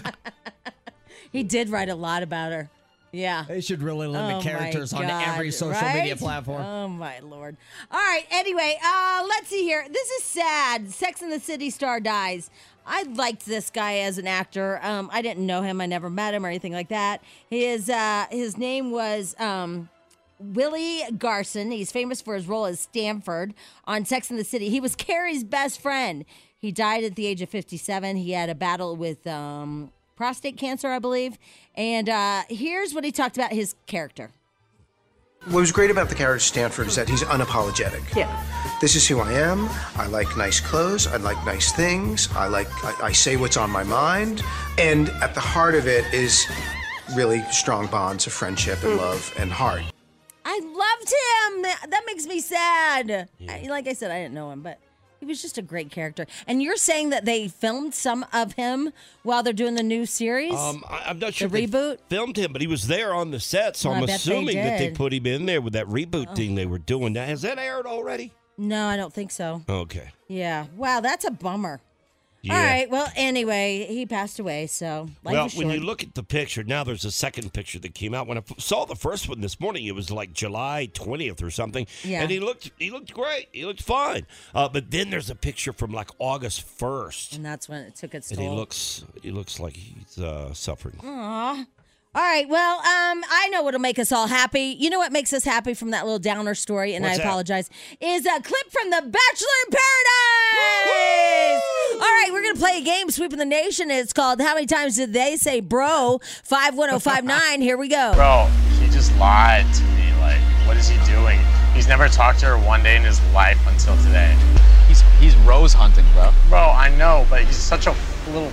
He did write a lot about her. Yeah. They should really limit characters on every social media platform. Oh, my Lord. All right. Anyway, let's see here. This is sad. Sex and the City star dies. I liked this guy as an actor. I didn't know him. I never met him or anything like that. His name was Willie Garson. He's famous for his role as Stanford on Sex and the City. He was Carrie's best friend. He died at the age of 57. He had a battle with prostate cancer, I believe. And here's what he talked about his character. What was great about the character Stanford is that he's unapologetic. Yeah. This is who I am. I like nice clothes. I like nice things. I say what's on my mind. And at the heart of it is really strong bonds of friendship and love and heart. I loved him. That makes me sad. Like I said, I didn't know him, but he was just a great character. And you're saying that they filmed some of him while they're doing the new series? I'm not sure the if they reboot? filmed him, but he was there on the set, so Well, I I'm bet they assuming that they did. put him in there with that reboot thing they were doing. Now, has that aired already? No, I don't think so. Okay. Yeah. Wow, that's a bummer. Yeah. All right. Well, anyway, he passed away, so life Well, is when short. you look at the picture, now there's a second picture that came out. When I saw the first one this morning, it was like July 20th or something. Yeah. And he looked great. He looked fine. But then there's a picture from like August 1st. And that's when it took its And toll. he looks like he's suffering. Aw. All right. Well, I know what'll make us all happy. You know what makes us happy from that little downer story, and What's I that? apologize, is a clip from The Bachelor in Paradise. All right, we're going to play a game, Sweeping the Nation. It's called How Many Times Did They Say Bro? 51059. Here we go. Bro, he just lied to me. Like, what is he doing? He's never talked to her one day in his life until today. He's rose hunting, bro. Bro, I know, but he's such a little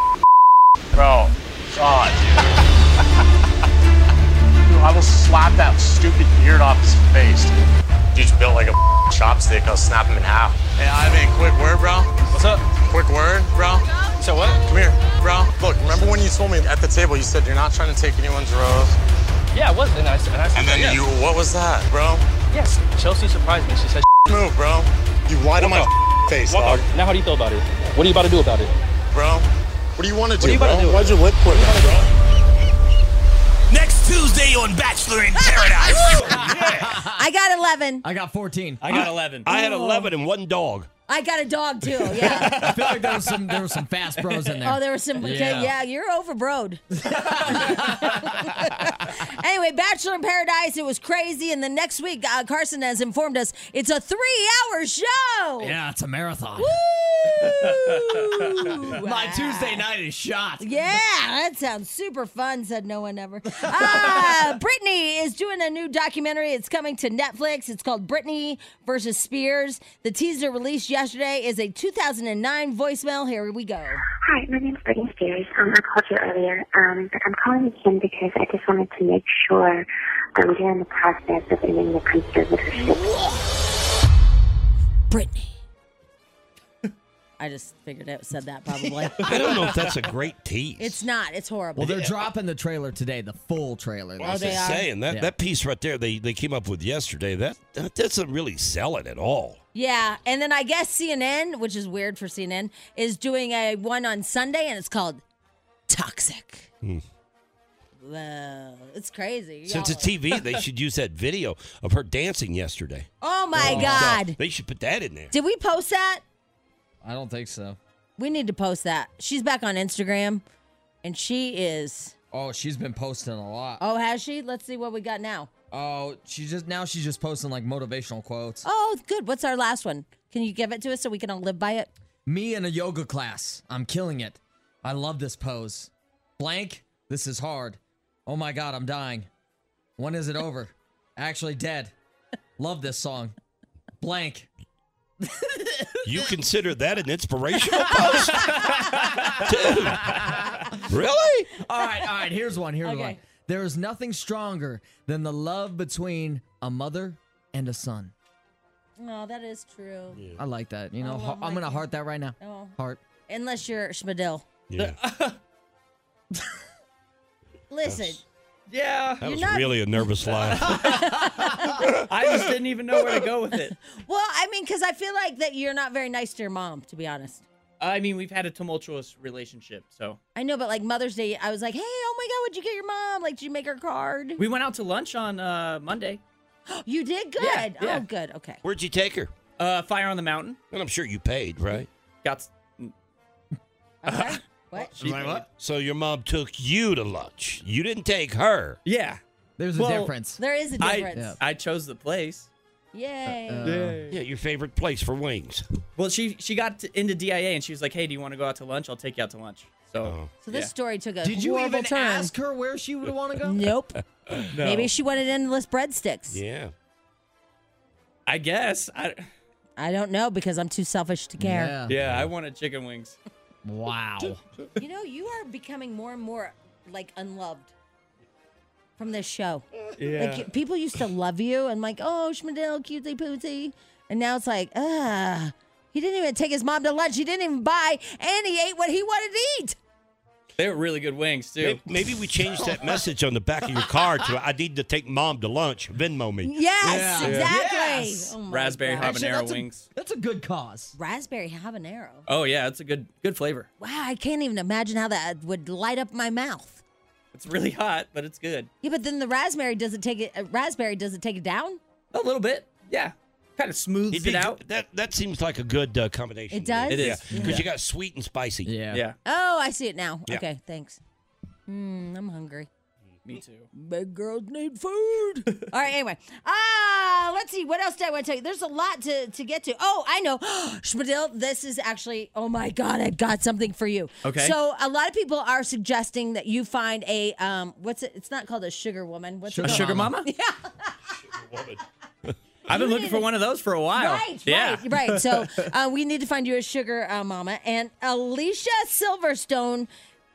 bro. God, dude. I will slap that stupid beard off his face. Dude's built like a chopstick. I'll snap him in half. Hey, Ivan, quick word, bro. What's up? Quick word, bro. You said what? Come here, bro. Look, remember when you told me at the table, you said you're not trying to take anyone's rose? Yeah, it was. And I said, And then yeah. what was that, bro? Yes, Chelsea surprised me. She said, move, bro. You lied to my face, dog. Now how do you feel about it? What are you about to do about it? Bro, what do you want to do, you bro? about to do? Why'd your lip quit, bro? Next Tuesday on Bachelor in Paradise. I got 11. I got 14. I got 11. I had 11 and one dog. I got a dog too. Yeah. I feel like there was some fast bros in there. Oh, there was some. Yeah, you're overbroad. Anyway, Bachelor in Paradise. It was crazy, and then next week, Carson has informed us it's a 3-hour show. Yeah, it's a marathon. Woo! My Tuesday night is shot. Yeah, that sounds super fun, said no one ever. Britney is doing a new documentary. It's coming to Netflix. It's called Britney versus Spears. The teaser released yesterday is a 2009 voicemail. Here we go. Hi, my name's Britney Spears. I called you earlier, but I'm calling again because I just wanted to make sure we're in the process of ending the conservatorship. Britney. I just figured it said that probably. I don't know if that's a great tease. It's not. It's horrible. Well, they're dropping the trailer today, the full trailer. Well, I was just saying, that piece right there they came up with yesterday, that doesn't really sell it at all. Yeah, and then I guess CNN, which is weird for CNN, is doing a one on Sunday, and it's called Toxic. Well, it's crazy. Since it's TV, they should use that video of her dancing yesterday. Oh, my God. They should put that in there. Did we post that? I don't think so. We need to post that. She's back on Instagram, and she is... Oh, she's been posting a lot. Oh, has she? Let's see what we got now. Oh, she's just posting like motivational quotes. Oh, good. What's our last one? Can you give it to us so we can all live by it? Me in a yoga class. I'm killing it. I love this pose. Blank, this is hard. Oh my God, I'm dying. When is it over? Actually dead. Love this song. Blank. You consider that an inspirational post? Dude. Really? All right. Here's one. Okay. One. There is nothing stronger than the love between a mother and a son. Oh, that is true. Yeah. I like that. You I know, love I'm my going to kid. heart that right now. Oh. Heart. Unless you're Schmidl. Yeah. Listen. Yeah. That was really a nervous laugh. I just didn't even know where to go with it. Well, I mean, because I feel like that you're not very nice to your mom, to be honest. I mean, we've had a tumultuous relationship, so. I know, but like Mother's Day, I was like, hey, oh my God, what'd you get your mom? Like, did you make her a card? We went out to lunch on Monday. You did? Good. Yeah. Oh, good. Okay. Where'd you take her? Fire on the Mountain. And I'm sure you paid, right? Got. Okay. What? What? So your mom took you to lunch. You didn't take her. Yeah. There's a difference. There is a difference. I chose the place. Yay. Yeah, your favorite place for wings. Well, she got into DIA and she was like, hey, do you want to go out to lunch? I'll take you out to lunch. So, So this story took a Did you horrible even turn. ask her where she would want to go? Nope. No. Maybe she wanted endless breadsticks. Yeah. I guess. I don't know because I'm too selfish to care. Yeah, I wanted chicken wings. Wow. You know, you are becoming more and more like unloved from this show. Yeah. Like people used to love you and like, oh, Schmidl, cutesy pootsy. And now it's like, he didn't even take his mom to lunch. He didn't even buy, and he ate what he wanted to eat. They were really good wings, too. Maybe we changed that message on the back of your car to I need to take mom to lunch. Venmo me. Yes, exactly. Yes. Oh my Raspberry God. habanero wings. That's a good cause. Raspberry habanero. Oh, yeah, it's a good flavor. Wow, I can't even imagine how that would light up my mouth. It's really hot, but it's good. Yeah, but then the raspberry does it take it down? A little bit, yeah. Kind of smooths it out. That seems like a good combination. It does? It is. Because you got sweet and spicy. Yeah. Oh, I see it now. Yeah. Okay, thanks. I'm hungry. Me too. Big girls need food. All right, anyway. Let's see. What else did I want to tell you? There's a lot to get to. Oh, I know. Schmidl, this is actually, oh my God, I've got something for you. Okay. So a lot of people are suggesting that you find a, what's it? It's not called a sugar woman. What's it A called? sugar mama? Yeah. I've been looking for one of those for a while. Right. So we need to find you a sugar mama. And Alicia Silverstone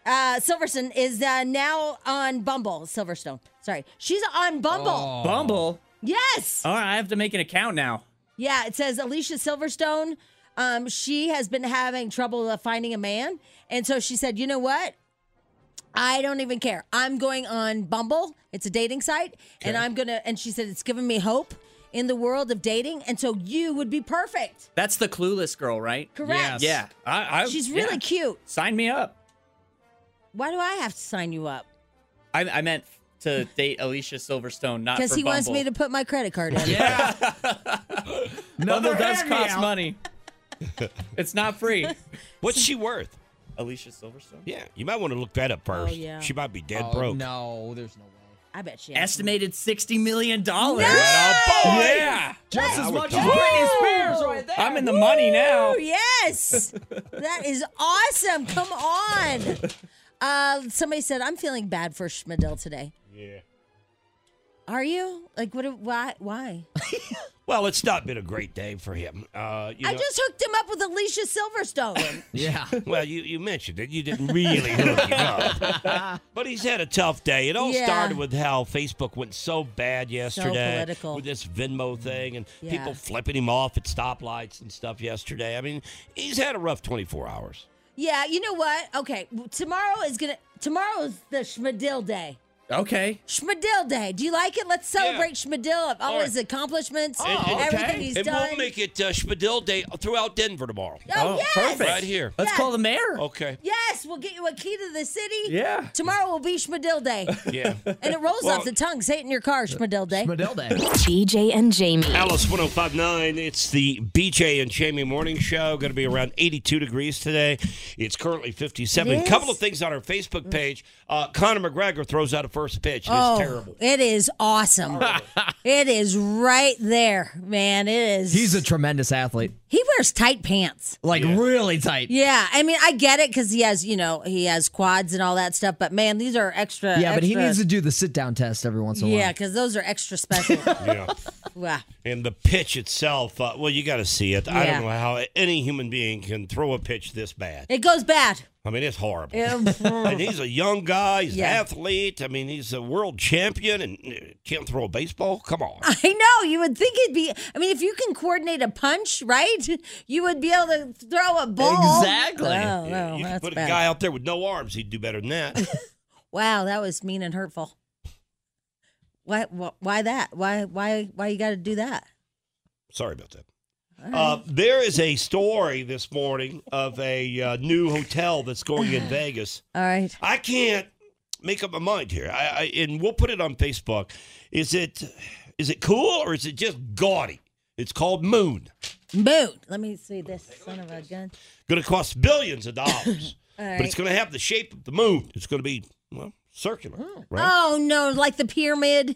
is now on Bumble. Silverstone. Sorry. She's on Bumble. Oh. Bumble? Yes. All right, I have to make an account now. Yeah, it says Alicia Silverstone. She has been having trouble finding a man. And so she said, you know what? I don't even care. I'm going on Bumble. It's a dating site. Okay. And she said, it's given me hope in the world of dating. And so you would be perfect. That's the clueless girl, right? Correct. Yeah. She's really cute. Sign me up. Why do I have to sign you up? I meant to date Alicia Silverstone, not for Because he Bumble. wants me to put my credit card in. Yeah. Bumble does cost money. It's not free. What's she worth? Alicia Silverstone? Yeah, you might want to look that up first. yeah. She might be dead broke. No, there's no way. I bet she Estimated $60 million. Yeah. Just as much as Britney Spears right there. I'm in the money now. Oh, yes. That is awesome. Come on. Somebody said, I'm feeling bad for Schmidl today. Yeah. Are you? Like, why? Well, it's not been a great day for him. I just hooked him up with Alicia Silverstone. Yeah. Well, you mentioned it. You didn't really hook him up. But he's had a tough day. It all started with how Facebook went so bad yesterday. political. With this Venmo thing and Yeah. people flipping him off at stoplights and stuff yesterday. I mean, he's had a rough 24 hours. Yeah, you know what? Okay, tomorrow is the Schmidl Day. Okay. Schmidl Day. Do you like it? Let's celebrate Schmidl, all his accomplishments, everything he's and done. we'll make it Schmidl Day throughout Denver tomorrow. Oh, yes. Perfect. Right here. Let's call the mayor. Okay. Yes, we'll get you a key to the city. Yeah. Tomorrow will be Schmidl Day. Yeah. And it rolls off the tongue. Say it in your car, Schmidl Day. Schmidl Day. BJ and Jamie. Alice 105.9. It's the BJ and Jamie Morning Show. Going to be around 82 degrees today. It's currently 57. It A is? couple of things on our Facebook page. Conor McGregor throws out a first pitch. It's terrible. It is awesome. It is right there, man. It is. He's a tremendous athlete. He wears tight pants. Like, really tight. Yeah, I mean, I get it because he has quads and all that stuff. But man, these are extra. Yeah, but he needs to do the sit-down test every once in a while. Yeah, because those are extra special. Yeah. Wow. And the pitch itself, well, you got to see it. I Yeah. don't know how any human being can throw a pitch this bad. It goes bad. I mean, it's horrible. Yeah. And he's a young guy. He's Yeah. an athlete. I mean, he's a world champion and can't throw a baseball. Come on. I know. You would think it'd be. I mean, if you can coordinate a punch, right? You would be able to throw a ball. Exactly. Oh, no, You that's put a bad. guy out there with no arms, he'd do better than that. Wow, that was mean and hurtful. Why that? Why you got to do that? Sorry about that. There is a story this morning of a new hotel that's going in Vegas. All right. I can't make up my mind here. And we'll put it on Facebook. Is it cool or is it just gaudy? It's called Moon. Moon. Let me see this son of a gun. Going to cost billions of dollars. All right. But it's going to have the shape of the moon. It's going to be, circular. Right? Oh no, like the pyramid,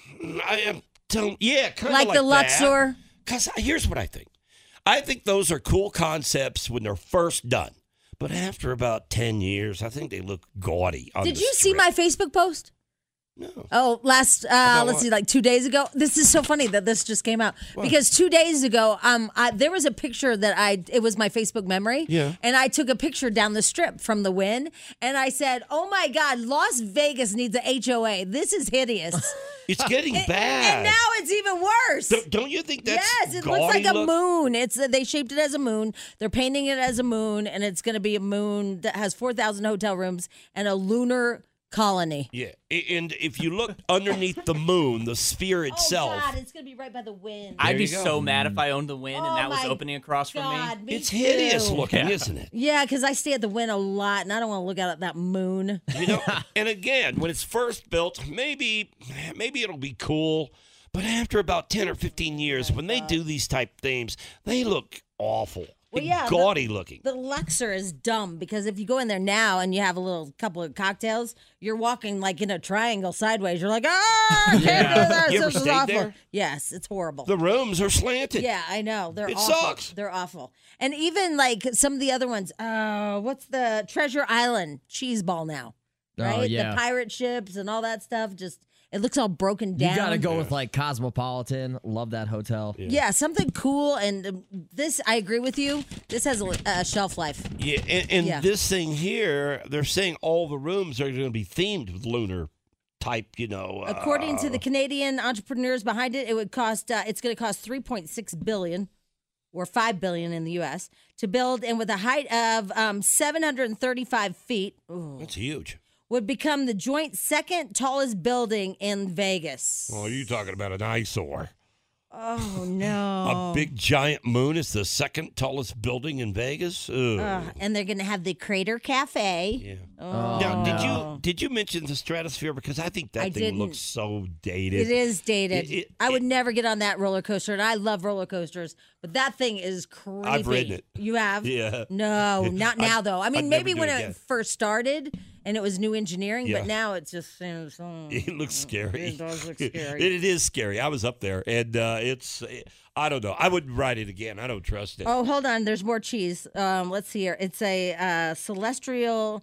I am telling, yeah, kind of like the Luxor. Because here's what I think. I think those are cool concepts when they're first done. But after about 10 years, I think they look gaudy. Did you see my Facebook post? No. Oh, let's what? see, like 2 days ago. This is so funny that this just came out because 2 days ago, there was a picture that it was my Facebook memory. Yeah. And I took a picture down the strip from the Wynn, and I said, "Oh my God, Las Vegas needs a HOA. This is hideous." It's getting bad. And now it's even worse. Don't you think that's Yes, it looks like a look? moon. They shaped it as a moon. They're painting it as a moon, and it's going to be a moon that has 4,000 hotel rooms and a lunar colony. Yeah, and if you look underneath the moon, the sphere itself. Oh God, it's going to be right by the Wynn. I'd be you go. so mad if I owned the Wynn and that was my opening across God, from me. It's hideous too. looking, isn't it? Yeah, because I stay at the Wynn a lot, and I don't want to look out at that moon. You know, and again, when it's first built, maybe it'll be cool, but after about 10 or 15 years, when they do these type themes, they look awful. Well, yeah, gaudy looking. The Luxor is dumb because if you go in there now and you have a couple of cocktails, you're walking like in a triangle sideways. You're like, I can't do this. You ever This is stayed awful. there? Yes, it's horrible. The rooms are slanted. Yeah, I know. They're It awful. sucks. They're awful. And even like some of the other ones, what's the Treasure Island cheese ball now? Right? Oh, yeah. The pirate ships and all that stuff. Just it looks all broken down. You got to go with like Cosmopolitan. Love that hotel. Yeah, something cool. And this, I agree with you. This has a shelf life. Yeah, and this thing here, they're saying all the rooms are going to be themed with lunar type, According to the Canadian entrepreneurs behind it, it would cost. It's going to cost $3.6 billion, or $5 billion in the U.S. to build, and with a height of 735 feet. Ooh, That's huge. would become the joint second tallest building in Vegas. Oh, you're talking about an eyesore. Oh, no. A big giant moon is the second tallest building in Vegas. And they're going to have the Crater Cafe. Yeah. Oh, now, did you mention the Stratosphere? Because I think that thing looks so dated. It is dated. I would never get on that roller coaster, and I love roller coasters, but that thing is creepy. I've ridden it. You have? Yeah. No, not now, though. I mean, I'd maybe never do when it again. it first started and it was new engineering, Yeah. but now it just seems... It looks scary. It does look scary. It is scary. I was up there, and I don't know. I wouldn't ride it again. I don't trust it. Oh, hold on. There's more cheese. Let's see here. It's a celestial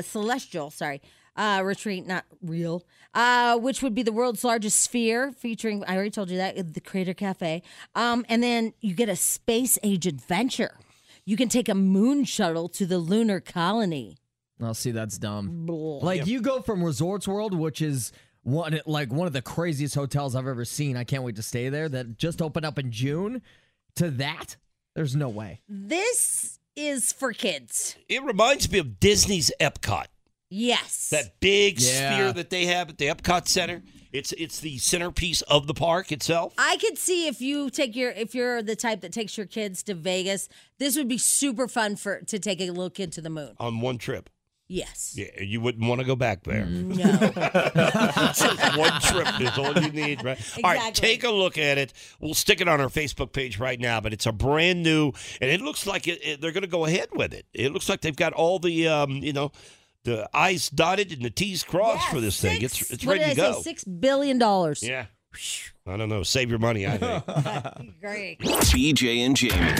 retreat, not real, which would be the world's largest sphere featuring, I already told you that, the Crater Cafe. And then you get a space age adventure. You can take a moon shuttle to the lunar colony. Oh, see, that's dumb. Blah. Like, you go from Resorts World, which is one of the craziest hotels I've ever seen. I can't wait to stay there. That just opened up in June. To that, there's no way. This is for kids. It reminds me of Disney's Epcot. Yes. That big sphere that they have at the Epcot Center. It's the centerpiece of the park itself. I could see if you're the type that takes your kids to Vegas, this would be super fun to take a little kid to the moon. On one trip. Yes. Yeah, you wouldn't want to go back there. No. Just one trip is all you need, right? Exactly. All right, take a look at it. We'll stick it on our Facebook page right now, but it's a brand new, and it looks like they're going to go ahead with it. It looks like they've got all the, the I's dotted and the T's crossed for this thing. It's ready to go. $6 billion. Yeah. I don't know. Save your money, I think. Great. BJ and Jamie.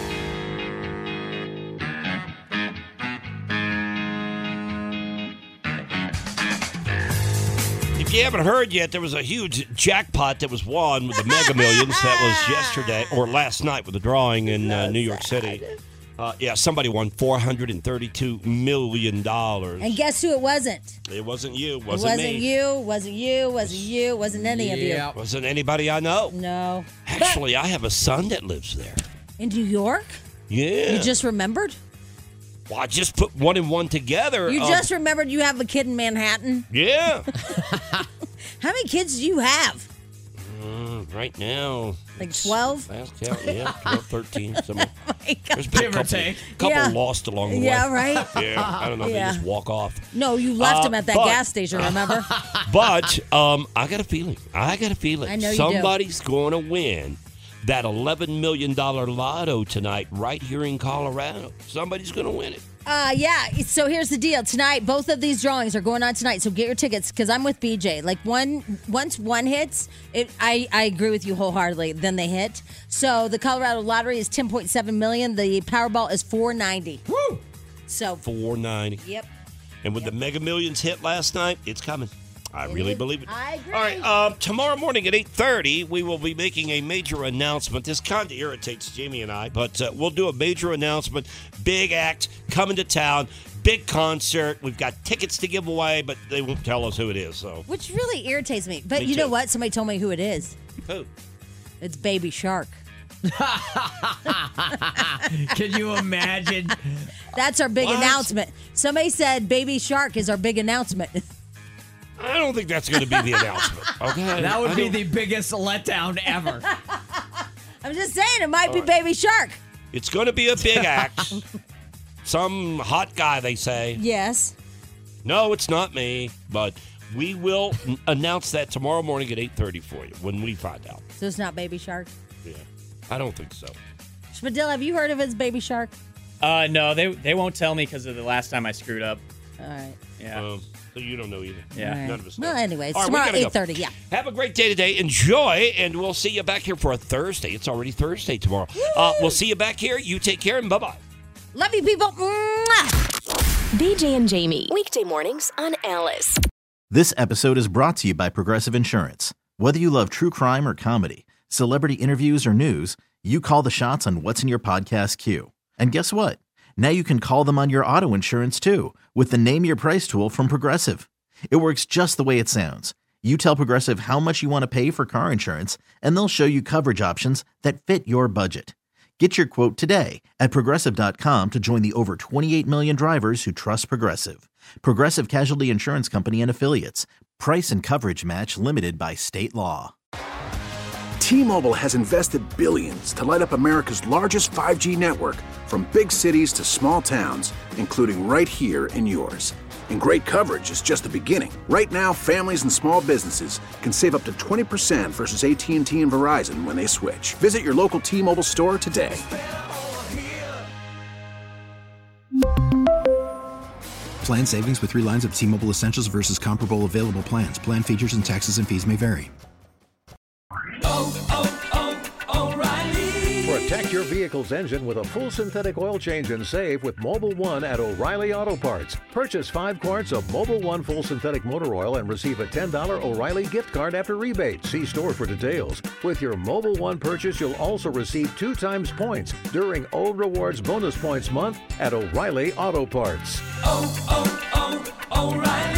If you haven't heard yet, there was a huge jackpot that was won with the Mega Millions. That was yesterday or last night with the drawing in New York City. Somebody won $432 million. And guess who it wasn't? It wasn't you. It Wasn't me. wasn't you, wasn't any of you. Wasn't anybody I know. No. Actually, I have a son that lives there. In New York? Yeah. You just remembered? Well, I just put one and one together. You just remembered you have a kid in Manhattan? Yeah. How many kids do you have? Right now. Like 12? Last count, yeah, 12, 13. Somewhere. Oh my God. There's been a couple lost along the way. Yeah, right? Yeah, I don't know. Yeah. They just walk off. No, you left him at that gas station, remember? But I got a feeling. I know you somebody's going to win that $11 million lotto tonight right here in Colorado. Somebody's going to win it. So here's the deal. Tonight, both of these drawings are going on tonight, so get your tickets, because I'm with BJ. Like, once one hits, I agree with you wholeheartedly, then they hit. So the Colorado Lottery is $10.7 million. The Powerball is $490. Woo! So $490. Yep. And with the Mega Millions hit last night, it's coming. I really believe it. I agree. All right, tomorrow morning at 8:30, we will be making a major announcement. This kind of irritates Jamie and I, but we'll do a major announcement. Big act coming to town. Big concert. We've got tickets to give away, but they won't tell us who it is. So, which really irritates me. But Me you know too. what? Somebody told me who it is. Who? It's Baby Shark. Can you imagine? That's our big What? announcement. Somebody said Baby Shark is our big announcement. I don't think that's going to be the announcement. Okay, That would be the biggest letdown ever. I'm just saying it might be Baby Shark. It's going to be a big act. Some hot guy, they say. Yes. No, it's not me, but we will announce that tomorrow morning at 8:30 for you when we find out. So it's not Baby Shark? Yeah, I don't think so. Spadil, have you heard of his Baby Shark? No, they won't tell me because of the last time I screwed up. All right. Yeah. So you don't know either. Yeah. All right. None of us know. Well, anyways, All right, we tomorrow gotta at 8:30, yeah. Have a great day today. Enjoy, and we'll see you back here for a Thursday. It's already Thursday tomorrow. We'll see you back here. You take care, and bye-bye. Love you, people. Mwah! BJ and Jamie, weekday mornings on Alice. This episode is brought to you by Progressive Insurance. Whether you love true crime or comedy, celebrity interviews or news, you call the shots on what's in your podcast queue. And guess what? Now you can call them on your auto insurance too with the Name Your Price tool from Progressive. It works just the way it sounds. You tell Progressive how much you want to pay for car insurance, and they'll show you coverage options that fit your budget. Get your quote today at Progressive.com to join the over 28 million drivers who trust Progressive. Progressive Casualty Insurance Company and Affiliates. Price and coverage match limited by state law. T-Mobile has invested billions to light up America's largest 5G network, from big cities to small towns, including right here in yours. And great coverage is just the beginning. Right now, families and small businesses can save up to 20% versus AT&T and Verizon when they switch. Visit your local T-Mobile store today. Plan savings with 3 lines of T-Mobile Essentials versus comparable available plans. Plan features and taxes and fees may vary. Protect your vehicle's engine with a full synthetic oil change and save with Mobil 1 at O'Reilly Auto Parts. Purchase 5 quarts of Mobil 1 full synthetic motor oil and receive a $10 O'Reilly gift card after rebate. See store for details. With your Mobil 1 purchase, you'll also receive 2 times points during O Rewards Bonus Points Month at O'Reilly Auto Parts. O'Reilly.